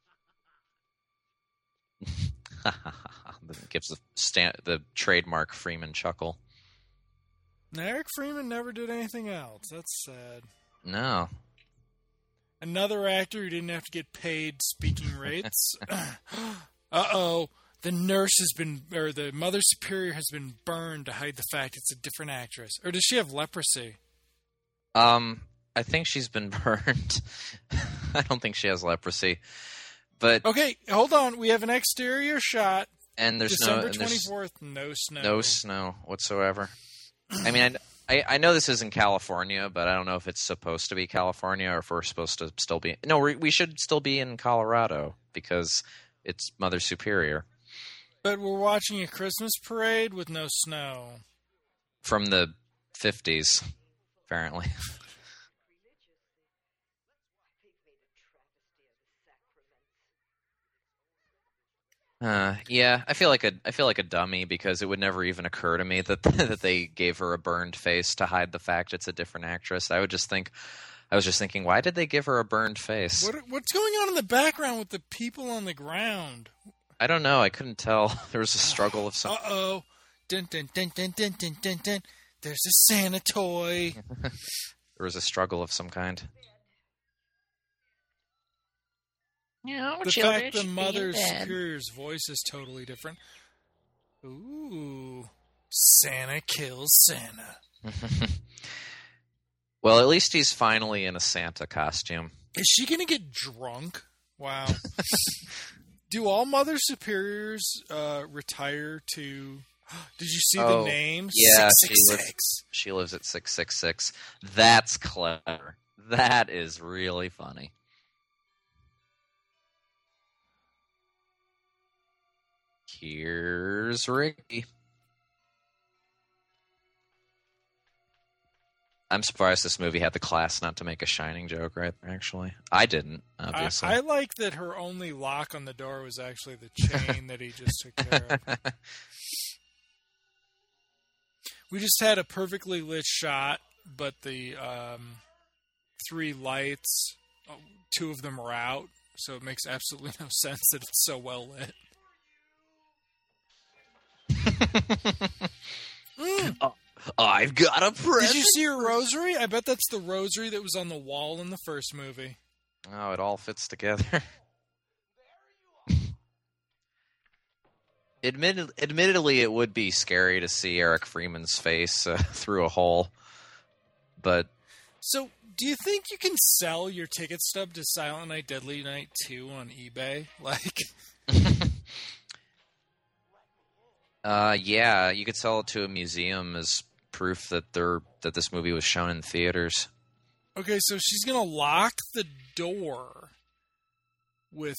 Speaker 2: Gives the sta- the trademark Freeman chuckle.
Speaker 3: Now, Eric Freeman never did anything else. That's sad.
Speaker 2: No.
Speaker 3: Another actor who didn't have to get paid speaking rates. Uh-oh. The nurse has been, or the Mother Superior has been burned to hide the fact it's a different actress. Or does she have leprosy?
Speaker 2: Um, I think she's been burned. I don't think she has leprosy. But
Speaker 3: Okay, hold on. We have an exterior shot.
Speaker 2: and there's
Speaker 3: December
Speaker 2: no and there's
Speaker 3: twenty-fourth, no snow.
Speaker 2: no snow whatsoever. I mean, I, I I know this is in California, but I don't know if it's supposed to be California or if we're supposed to still be. No, we, we should still be in Colorado because it's Mother Superior
Speaker 3: But we're watching a Christmas parade with no snow.
Speaker 2: from the fifties, apparently. Uh, yeah, I feel like a I feel like a dummy because it would never even occur to me that that they gave her a burned face to hide the fact it's a different actress. I would just think, I was just thinking, why did they give her a burned face?
Speaker 3: What, what's going on in the background with the people on the ground?
Speaker 2: I don't know. I couldn't tell. There was a struggle of some.
Speaker 3: Uh-oh. Dun, dun, dun, dun, dun, dun, dun, dun. There's a Santa toy.
Speaker 2: There was a struggle of some kind.
Speaker 4: No,
Speaker 3: The
Speaker 4: children
Speaker 3: fact the
Speaker 4: should be
Speaker 3: Mother
Speaker 4: in bed.
Speaker 3: Superior's voice is totally different. Ooh. Santa kills Santa.
Speaker 2: Well, at least he's finally in a Santa costume.
Speaker 3: Is she going to get drunk? Wow. Do all Mother Superiors uh, retire to... Did you see
Speaker 2: Oh,
Speaker 3: the name?
Speaker 2: yeah,
Speaker 3: six
Speaker 2: she
Speaker 3: six
Speaker 2: lives-
Speaker 3: six.
Speaker 2: She lives at six six six. That's clever. That is really funny. Here's Ricky. I'm surprised this movie had the class not to make a Shining joke right there, actually. I didn't,
Speaker 3: I,
Speaker 2: obviously.
Speaker 3: I like that her only lock on the door was actually the chain that he just took care of. We just had a perfectly lit shot but the um, three lights, uh, two of them are out, so it makes absolutely no sense that it's so well lit. mm.
Speaker 2: Oh, I've got a present.
Speaker 3: Did you see her rosary? I bet that's the rosary that was on the wall in the first movie.
Speaker 2: Oh, it all fits together. Admitted, admittedly, it would be scary to see Eric Freeman's face uh, through a hole, but...
Speaker 3: So, do you think you can sell your ticket stub to Silent Night, Deadly Night two on eBay? Like...
Speaker 2: uh, yeah, you could sell it to a museum as proof that they're that this movie was shown in theaters.
Speaker 3: Okay, so she's gonna lock the door with...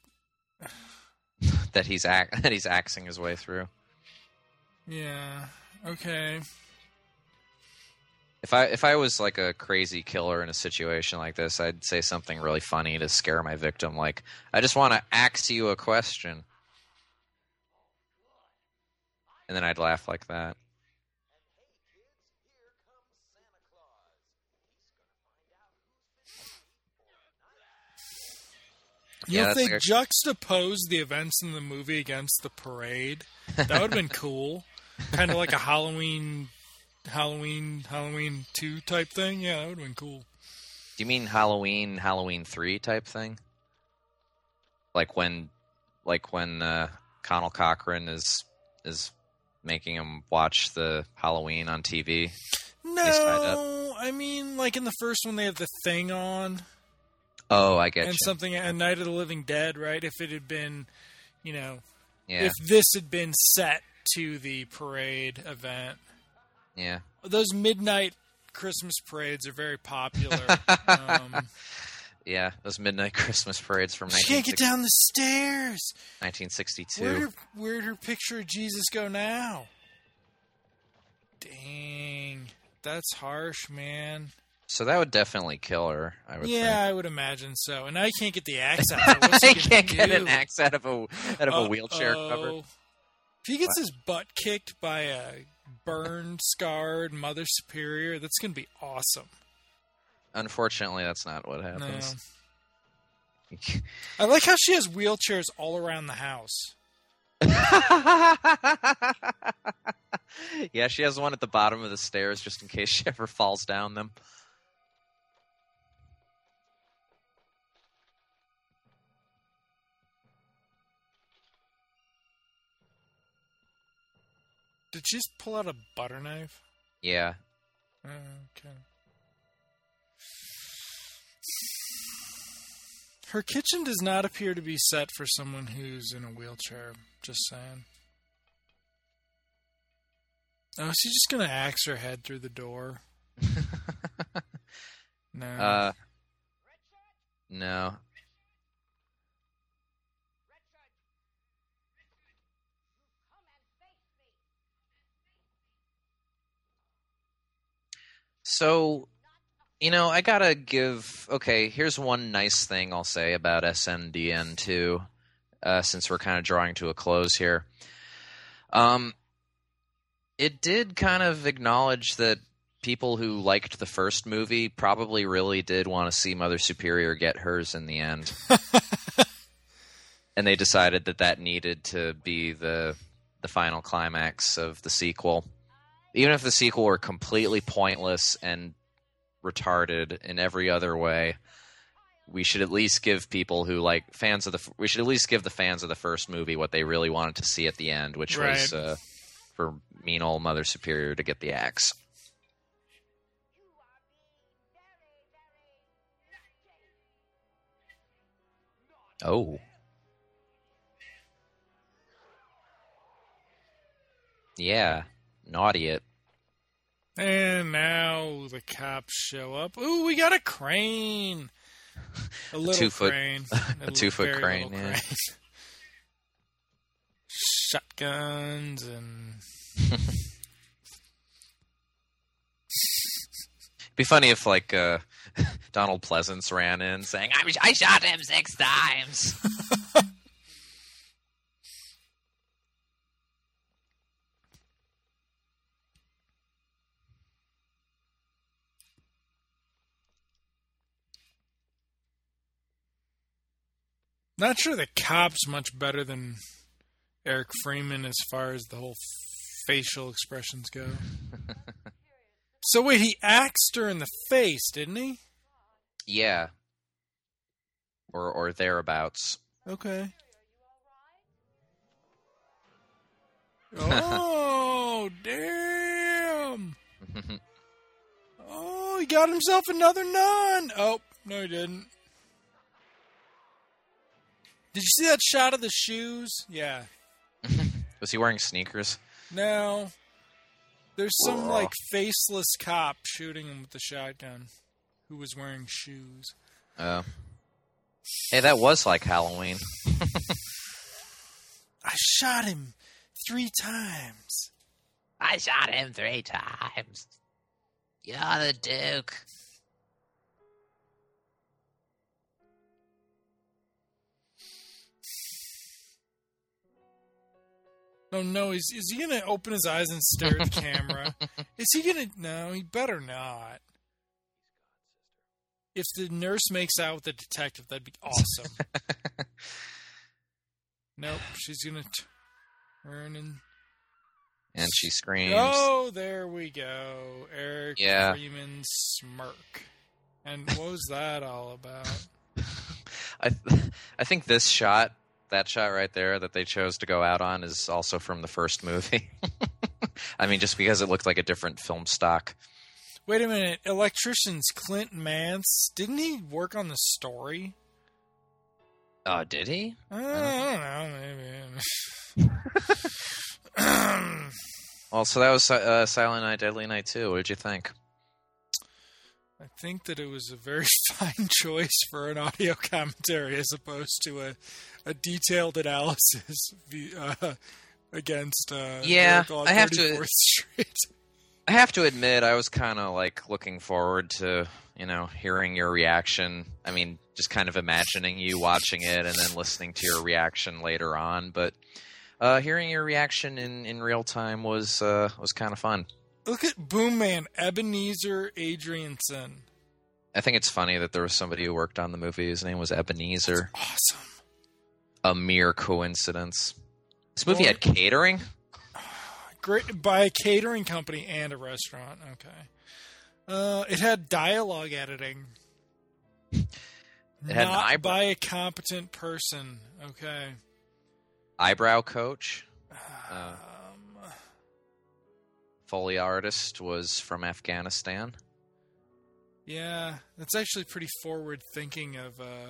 Speaker 2: that he's ac- that he's axing his way through.
Speaker 3: Yeah. Okay.
Speaker 2: If I if I was like a crazy killer in a situation like this, I'd say something really funny to scare my victim, like, "I just want to ask you a question," and then I'd laugh like that.
Speaker 3: You
Speaker 2: Yeah,
Speaker 3: know, if
Speaker 2: that's
Speaker 3: they
Speaker 2: like a-
Speaker 3: juxtapose the events in the movie against the parade, that would have been cool. Kind of like a Halloween, Halloween, Halloween two type thing. Yeah, that would have been cool.
Speaker 2: Do you mean Halloween, Halloween three type thing? Like when, like when uh, Conal Cochran is is making him watch the Halloween on T V? He's tied up.
Speaker 3: No, I mean, like in the first one, they have the thing on.
Speaker 2: Oh, I get
Speaker 3: and
Speaker 2: you.
Speaker 3: something a Night of the Living Dead, right? If it had been, you know,
Speaker 2: Yeah,
Speaker 3: if this had been set to the parade event,
Speaker 2: yeah.
Speaker 3: those midnight Christmas parades are very popular. um,
Speaker 2: Yeah, those midnight Christmas parades from
Speaker 3: she can't get down the stairs.
Speaker 2: nineteen sixty-two.
Speaker 3: Where'd her, where'd her picture of Jesus go now? Dang, that's harsh, man.
Speaker 2: So that would definitely kill her, I would
Speaker 3: Yeah,
Speaker 2: think.
Speaker 3: I would imagine so. And I can't get the axe out. So what's he
Speaker 2: I
Speaker 3: gonna
Speaker 2: can't get
Speaker 3: do?
Speaker 2: an axe out of a out of a wheelchair
Speaker 3: Uh-oh.
Speaker 2: cover.
Speaker 3: If he gets his butt kicked by a burned, scarred Mother Superior, that's going to be awesome.
Speaker 2: Unfortunately, that's not what happens.
Speaker 3: I like how she has wheelchairs all around the house.
Speaker 2: Yeah, she has one at the bottom of the stairs just in case she ever falls down them.
Speaker 3: Did she just pull out a butter knife?
Speaker 2: Yeah.
Speaker 3: Oh, okay. Her kitchen does not appear to be set for someone who's in a wheelchair. Just saying. Oh, is she just gonna axe her head through the door? No.
Speaker 2: Uh, no. So, you know, I gotta give... Okay, here's one nice thing I'll say about S N D N two, uh, since we're kind of drawing to a close here. Um, it did kind of acknowledge that people who liked the first movie probably really did want to see Mother Superior get hers in the end. And they decided that that needed to be the the final climax of the sequel. Even if the sequel were completely pointless and retarded in every other way, we should at least give people who like fans of the we should at least give the fans of the first movie what they really wanted to see at the end, which
Speaker 3: Right.
Speaker 2: was uh, for mean old Mother Superior to get the axe. Oh. Yeah, naughty it.
Speaker 3: And now the cops show up. Ooh, we got a crane. A little
Speaker 2: two-foot-
Speaker 3: crane.
Speaker 2: a two-foot
Speaker 3: very
Speaker 2: crane,
Speaker 3: little
Speaker 2: yeah.
Speaker 3: crane. Shotguns and...
Speaker 2: Be funny if like uh, Donald Pleasance ran in saying, I, I shot him six times.
Speaker 3: Not sure the cop's much better than Eric Freeman as far as the whole facial expressions go. So wait, he axed her in the face, didn't he?
Speaker 2: Yeah. Or or thereabouts.
Speaker 3: Okay. Oh, damn! Oh, he got himself another nun! Oh, no he didn't. Did you see that shot of the shoes? Yeah.
Speaker 2: Was he wearing sneakers?
Speaker 3: No. There's some, like, faceless cop shooting him with the shotgun who was wearing shoes.
Speaker 2: Oh. Hey, that was like Halloween.
Speaker 3: I shot him three times.
Speaker 4: I shot him three times. You're the Duke.
Speaker 3: Oh, no, is, is he going to open his eyes and stare at the camera? Is he going to... No, he better not. If the nurse makes out with the detective, that'd be awesome. Nope, she's going to turn and...
Speaker 2: And she screams.
Speaker 3: Oh, there we go. Eric
Speaker 2: Yeah.
Speaker 3: Freeman's smirk. And what was that all about?
Speaker 2: I I think this shot, that shot right there that they chose to go out on is also from the first movie. I mean, just because it looked like a different film stock.
Speaker 3: Wait a minute. Electrician's Clint Mance. Didn't he work on the story?
Speaker 2: Oh, did he?
Speaker 3: I don't know. Maybe.
Speaker 2: Well, so that was uh, Silent Night, Deadly Night two. What did you think?
Speaker 3: I think that it was a very fine choice for an audio commentary as opposed to a, a detailed analysis uh, against uh,
Speaker 2: Yeah,
Speaker 3: Miracle on
Speaker 2: I have to-
Speaker 3: thirty-fourth Street.
Speaker 2: I have to admit, I was kind of like looking forward to, you know, hearing your reaction. I mean, just kind of imagining you watching it and then listening to your reaction later on. But uh, hearing your reaction in, in real time was uh, was kind of fun.
Speaker 3: Look at Boom Man, Ebenezer Adrianson.
Speaker 2: I think it's funny that there was somebody who worked on the movie. His name was Ebenezer.
Speaker 3: Awesome.
Speaker 2: A mere coincidence. This movie
Speaker 3: Well,
Speaker 2: had catering?
Speaker 3: Great, by a catering company and a restaurant. Okay. Uh, it had dialogue editing.
Speaker 2: It had an
Speaker 3: Not
Speaker 2: eyebrow-
Speaker 3: by a competent person. Okay.
Speaker 2: Eyebrow coach. Uh,
Speaker 3: Um,
Speaker 2: Foley artist was from Afghanistan.
Speaker 3: yeah, that's actually pretty forward thinking of uh,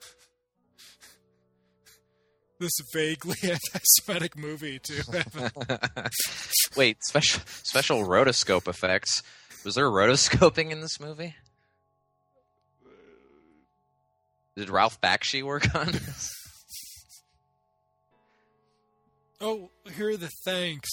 Speaker 3: this vaguely anti-Semitic movie too.
Speaker 2: Wait, special special rotoscope effects. Was there rotoscoping in this movie? Did Ralph Bakshi work on this?
Speaker 3: Oh, here are the thanks.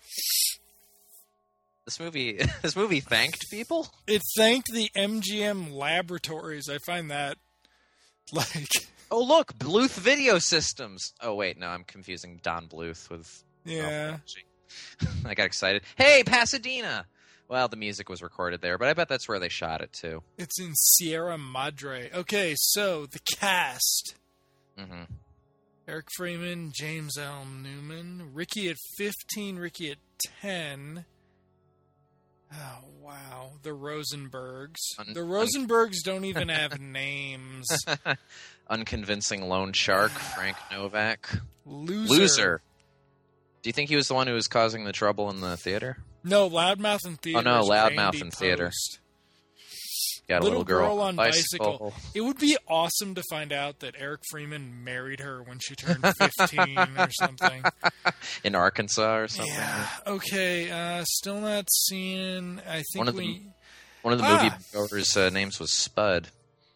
Speaker 2: This movie this movie thanked people?
Speaker 3: It thanked the M G M laboratories. I find that like
Speaker 2: Oh look, Bluth Video Systems. Oh wait, no, I'm confusing Don Bluth with
Speaker 3: yeah.
Speaker 2: Ralph Bakshi. I got excited. Hey, Pasadena! Well, the music was recorded there, but I bet that's where they shot it too.
Speaker 3: It's in Sierra Madre. Okay, so the cast.
Speaker 2: Mm-hmm.
Speaker 3: Eric Freeman, James L. Newman, Ricky at fifteen, Ricky at ten. Oh, wow. The Rosenbergs.
Speaker 2: Un-
Speaker 3: the Rosenbergs don't even have names.
Speaker 2: Unconvincing loan shark, Frank Novak.
Speaker 3: Loser.
Speaker 2: Loser. Do you think he was the one who was causing the trouble in the theater?
Speaker 3: No, Loudmouth in theater.
Speaker 2: Oh, no,
Speaker 3: is
Speaker 2: Loudmouth
Speaker 3: Randy
Speaker 2: in theater.
Speaker 3: Post.
Speaker 2: Got a
Speaker 3: Little
Speaker 2: little girl,
Speaker 3: girl on
Speaker 2: bicycle.
Speaker 3: bicycle. It would be awesome to find out that Eric Freeman married her when she turned fifteen or something.
Speaker 2: In Arkansas or something.
Speaker 3: Yeah. Okay. Uh, still not seeing. I think
Speaker 2: One of the-
Speaker 3: we.
Speaker 2: One of the
Speaker 3: Ah.
Speaker 2: movie goers' uh, names was Spud.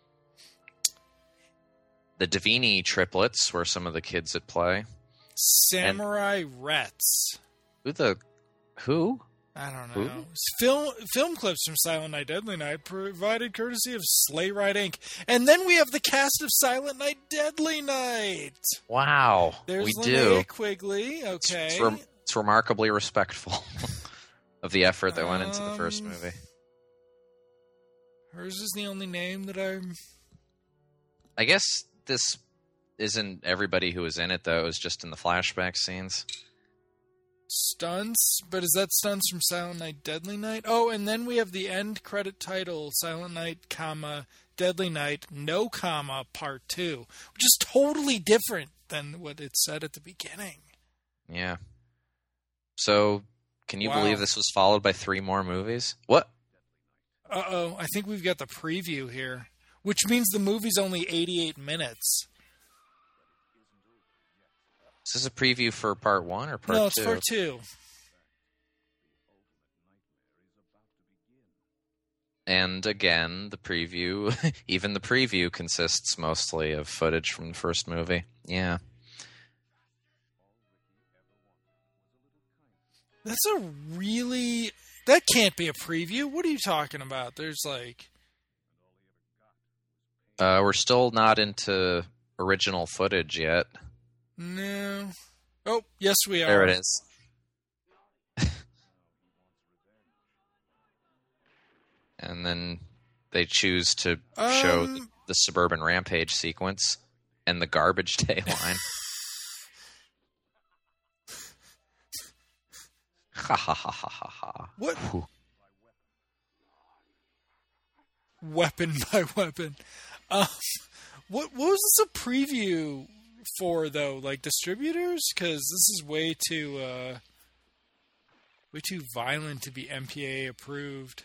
Speaker 2: The Davini triplets were some of the kids at play.
Speaker 3: Samurai Rats.
Speaker 2: Who the... Who?
Speaker 3: I don't
Speaker 2: Who?
Speaker 3: know. Film film clips from Silent Night, Deadly Night provided courtesy of Sleigh Ride Incorporated. And then we have the cast of Silent Night, Deadly Night.
Speaker 2: Wow.
Speaker 3: There's
Speaker 2: we
Speaker 3: Linnea
Speaker 2: do.
Speaker 3: Quigley. Okay.
Speaker 2: It's, rem- it's remarkably respectful of the effort that went into the first
Speaker 3: Um,
Speaker 2: movie.
Speaker 3: Hers is the only name that I'm.
Speaker 2: I guess this isn't everybody who was in it, though? It was just in the flashback scenes.
Speaker 3: Stunts? But is that stunts from Silent Night, Deadly Night? Oh, and then we have the end credit title, Silent Night, comma, Deadly Night, no comma, part two, which is totally different than what it said at the beginning.
Speaker 2: Yeah. So, can you
Speaker 3: Wow.
Speaker 2: believe this was followed by three more movies? What?
Speaker 3: Uh-oh, I think we've got the preview here, which means the movie's only eighty-eight minutes.
Speaker 2: Is this a preview for part one or part two?
Speaker 3: No, it's part two.
Speaker 2: And again, the preview, even the preview consists mostly of footage from the first movie. Yeah.
Speaker 3: That's a really... That can't be a preview. What are you talking about? There's like...
Speaker 2: Uh, we're still not into original footage yet.
Speaker 3: No. Oh, yes we are.
Speaker 2: There it is. And then they choose to show
Speaker 3: Um,
Speaker 2: the, the suburban rampage sequence and the garbage day line. Ha ha ha ha ha ha.
Speaker 3: What?
Speaker 2: Whew.
Speaker 3: Weapon by weapon. Um, what, what was this a preview for, though? Like, distributors? Because this is way too, uh, way too violent to be M P A approved.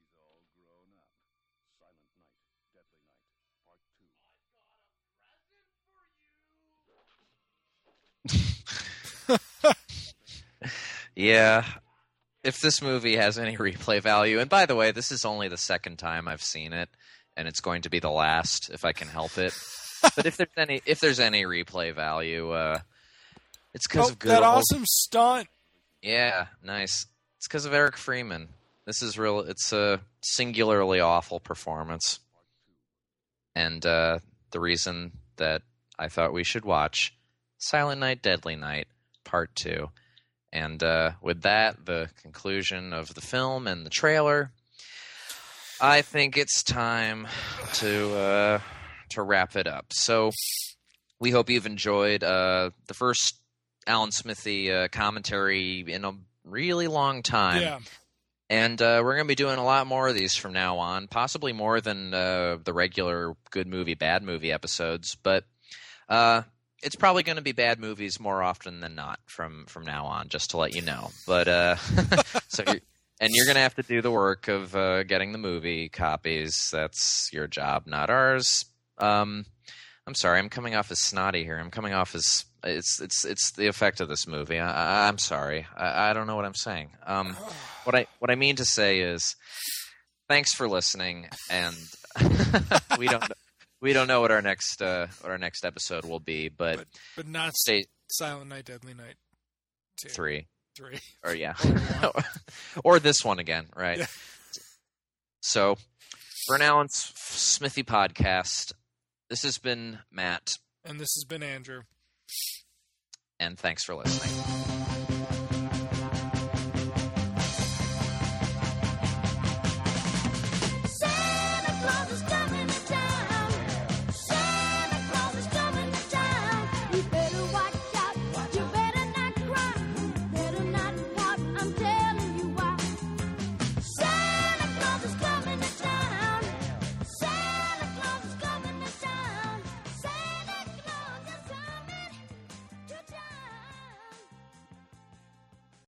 Speaker 2: Yeah. If this movie has any replay value, and by the way, this is only the second time I've seen it, and it's going to be the last if I can help it. But if there's any if there's any replay value, uh, it's because
Speaker 3: Oh,
Speaker 2: of good
Speaker 3: that
Speaker 2: old...
Speaker 3: awesome stunt.
Speaker 2: Yeah, nice. It's because of Eric Freeman. This is real. It's a singularly awful performance, and uh, the reason that I thought we should watch Silent Night, Deadly Night, Part Two. And uh, with that, the conclusion of the film and the trailer, I think it's time to uh, to wrap it up. So we hope you've enjoyed uh, the first Alan Smithy uh, commentary in a really long time.
Speaker 3: Yeah.
Speaker 2: And uh, we're going to be doing a lot more of these from now on, possibly more than uh, the regular good movie, bad movie episodes. But uh, it's probably going to be bad movies more often than not from, from now on, just to let you know. But uh, so, you're, and you're going to have to do the work of uh, getting the movie copies. That's your job, not ours. Um, I'm sorry, I'm coming off as snotty here. I'm coming off as it's it's it's the effect of this movie. I, I, I'm sorry. I, I don't know what I'm saying. Um, what I what I mean to say is, thanks for listening, and we don't. We don't know what our next uh, what our next episode will be, but,
Speaker 3: But, but not
Speaker 2: stay
Speaker 3: Silent Night, Deadly Night. Two.
Speaker 2: three
Speaker 3: Three.
Speaker 2: or yeah,
Speaker 3: Or
Speaker 2: or this one again, right?
Speaker 3: Yeah.
Speaker 2: So, for an Alan S- Smithy podcast, this has been Matt,
Speaker 3: And this has been Andrew.
Speaker 2: and thanks for listening.